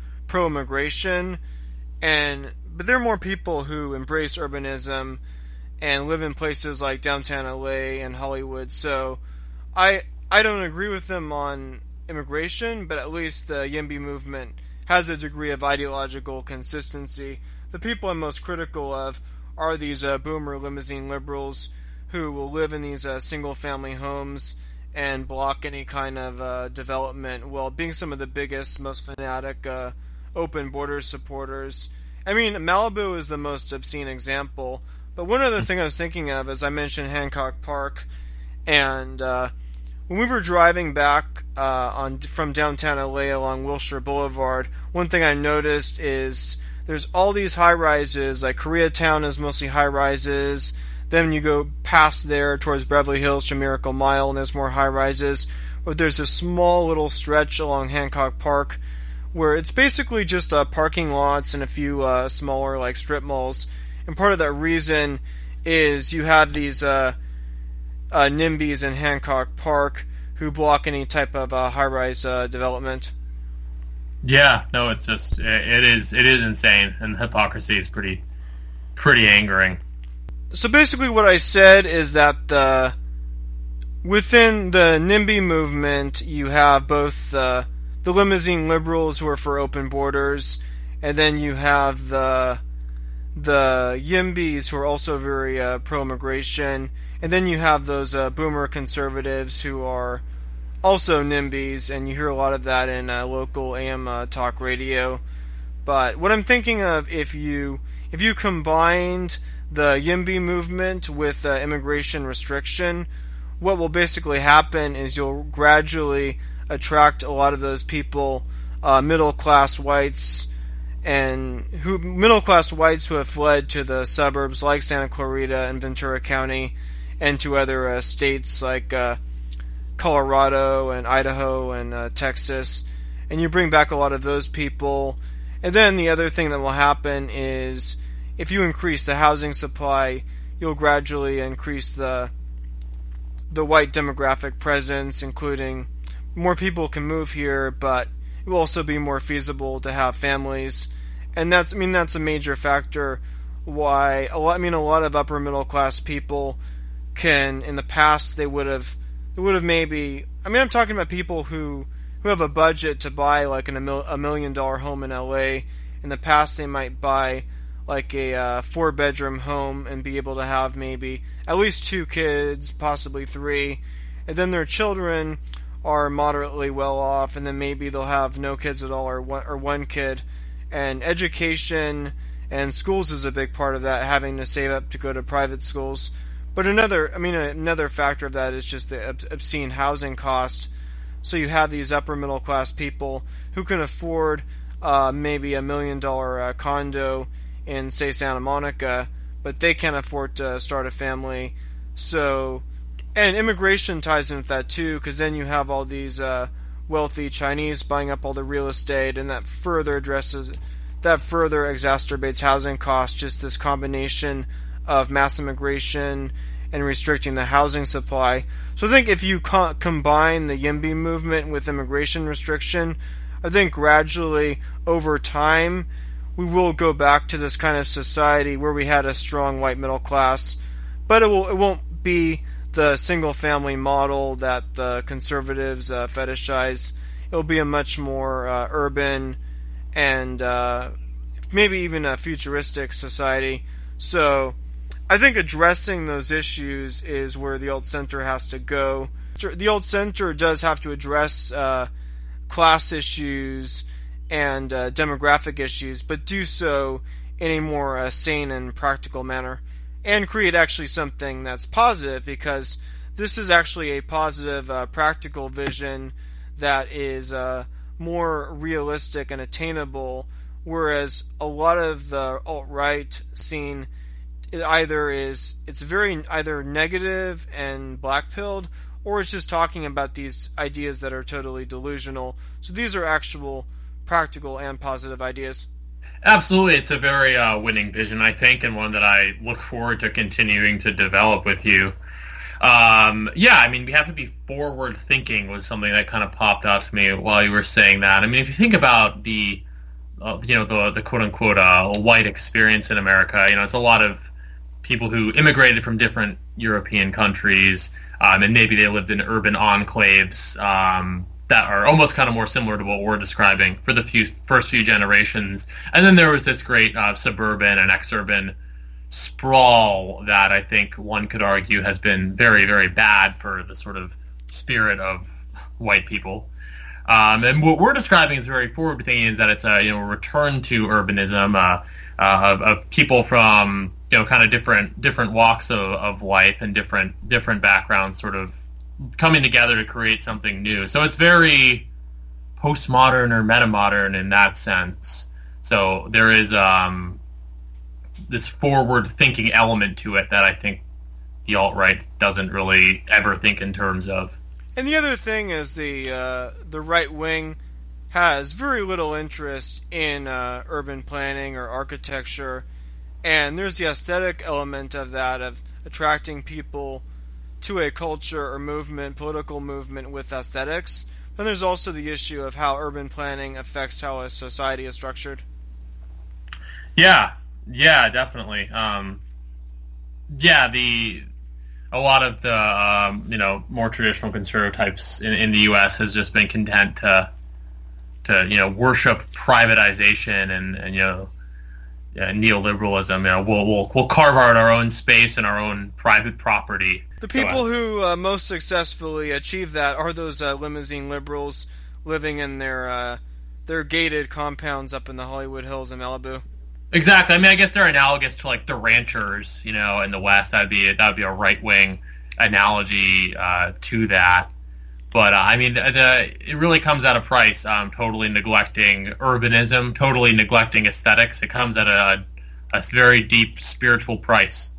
S2: pro-immigration, but there are more people who embrace urbanism and live in places like downtown LA and Hollywood. So I don't agree with them on immigration, but at least the YIMBY movement has a degree of ideological consistency. The people I'm most critical of are these boomer limousine liberals who will live in these single-family homes and block any kind of development, while being some of the biggest, most fanatic open border supporters. I mean, Malibu is the most obscene example, but one other thing I was thinking of is I mentioned Hancock Park, and when we were driving back from downtown LA along Wilshire Boulevard, one thing I noticed is there's all these high-rises, like Koreatown is mostly high-rises. Then you go past there towards Beverly Hills to Miracle Mile, and there's more high-rises. But there's a small little stretch along Hancock Park where it's basically just parking lots and a few smaller like strip malls. And part of that reason is you have these NIMBYs in Hancock Park who block any type of high-rise development.
S3: Yeah, no, it's just it is insane, and the hypocrisy is pretty angering.
S2: So basically, what I said is that within the NIMBY movement, you have both the limousine liberals who are for open borders, and then you have the YIMBYs who are also very pro-immigration, and then you have those boomer conservatives who are also NIMBYs, and you hear a lot of that in local AM talk radio. But what I'm thinking of, if you combined the YIMBY movement with immigration restriction, what will basically happen is you'll gradually attract a lot of those people, middle-class whites, middle-class whites who have fled to the suburbs like Santa Clarita and Ventura County, and to other states like Colorado and Idaho and Texas, and you bring back a lot of those people. And then the other thing that will happen is if you increase the housing supply, you'll gradually increase the white demographic presence, including more people can move here, but it will also be more feasible to have families. And that's a major factor why a lot of upper middle class people can, in the past, they would have maybe, I'm talking about people who have a budget to buy like a $1 million home in LA. In the past, they might buy like a 4-bedroom home and be able to have maybe at least 2 kids, possibly 3, and then their children are moderately well off, and then maybe they'll have no kids at all or one kid. And education and schools is a big part of that, having to save up to go to private schools. But another factor of that is just the obscene housing cost. So you have these upper middle class people who can afford maybe $1 million condo in, say, Santa Monica, but they can't afford to start a family. So, and immigration ties in with that too, because then you have all these wealthy Chinese buying up all the real estate, and that further exacerbates housing costs. Just this combination of mass immigration and restricting the housing supply. So I think if you combine the YIMBY movement with immigration restriction, I think gradually over time we will go back to this kind of society where we had a strong white middle class, but it won't be the single family model that the conservatives fetishize. It'll be a much more urban and maybe even a futuristic society. So I think addressing those issues is where the old center has to go. The old center does have to address class issues and demographic issues, but do so in a more sane and practical manner, and create actually something that's positive, because this is actually a positive, practical vision that is more realistic and attainable, whereas a lot of the alt-right scene it's very either negative and black-pilled, or it's just talking about these ideas that are totally delusional. So these are actual practical and positive ideas.
S3: Absolutely, it's a very winning vision, I think, and one that I look forward to continuing to develop with you. We have to be forward-thinking was something that kind of popped out to me while you were saying that. I mean, if you think about the quote-unquote white experience in America, it's a lot of people who immigrated from different European countries, and maybe they lived in urban enclaves that are almost kind of more similar to what we're describing for the first few generations. And then there was this great suburban and exurban sprawl that I think one could argue has been very, very bad for the sort of spirit of white people. And what we're describing is very forward-thinking, is that it's a return to urbanism of people from kind of different walks of life and different backgrounds sort of coming together to create something new. So it's very postmodern or metamodern in that sense. So there is this forward-thinking element to it that I think the alt-right doesn't really ever think in terms of.
S2: And the other thing is the right wing has very little interest in urban planning or architecture, and there's the aesthetic element of that, of attracting people to a culture or movement, political movement with aesthetics. Then there's also the issue of how urban planning affects how a society is structured.
S3: Yeah, definitely. A lot of the more traditional conservative types in the U.S. has just been content to worship privatization and neoliberalism. We'll carve out our own space and our own private property.
S2: The people who most successfully achieve that are those limousine liberals living in their gated compounds up in the Hollywood Hills in Malibu.
S3: Exactly. I mean, I guess they're analogous to like the ranchers, in the West. That would be a right wing analogy to that. But it really comes at a price. Totally neglecting urbanism, totally neglecting aesthetics. It comes at a very deep spiritual price.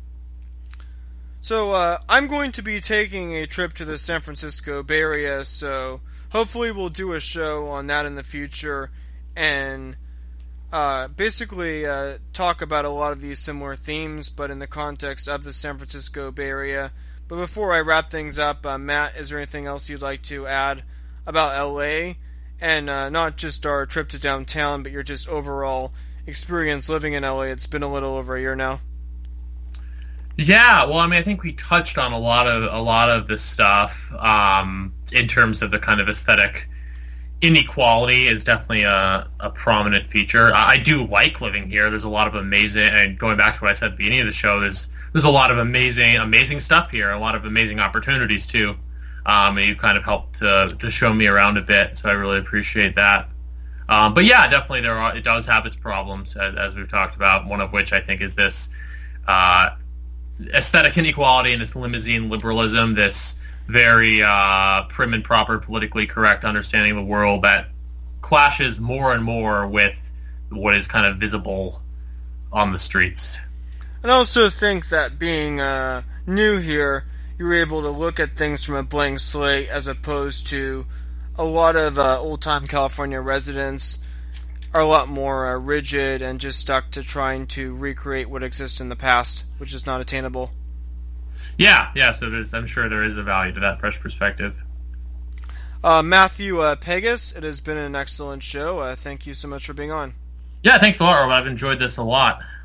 S2: So I'm going to be taking a trip to the San Francisco Bay Area. So hopefully we'll do a show on that in the future and basically talk about a lot of these similar themes, but in the context of the San Francisco Bay Area. But before I wrap things up, Matt, is there anything else you'd like to add about LA? And not just our trip to downtown, but your just overall experience living in LA. It's been a little over a year now.
S3: Yeah, well, I think we touched on a lot of this stuff in terms of the kind of aesthetic. Inequality is definitely a prominent feature. I do like living here. There's a lot of amazing, and going back to what I said at the beginning of the show, there's a lot of amazing stuff here, a lot of amazing opportunities too. And you've kind of helped to show me around a bit, so I really appreciate that. But yeah, definitely it does have its problems, as we've talked about, one of which I think is this aesthetic inequality and this limousine liberalism, this very prim and proper, politically correct understanding of the world that clashes more and more with what is kind of visible on the streets.
S2: And I also think that being new here, you're able to look at things from a blank slate as opposed to a lot of old-time California residents are a lot more rigid and just stuck to trying to recreate what exists in the past, which is not attainable.
S3: Yeah, so I'm sure there is a value to that fresh perspective.
S2: Matthew Pegas, it has been an excellent show. Thank you so much for being on.
S3: Yeah, thanks a lot, Rob. I've enjoyed this a lot.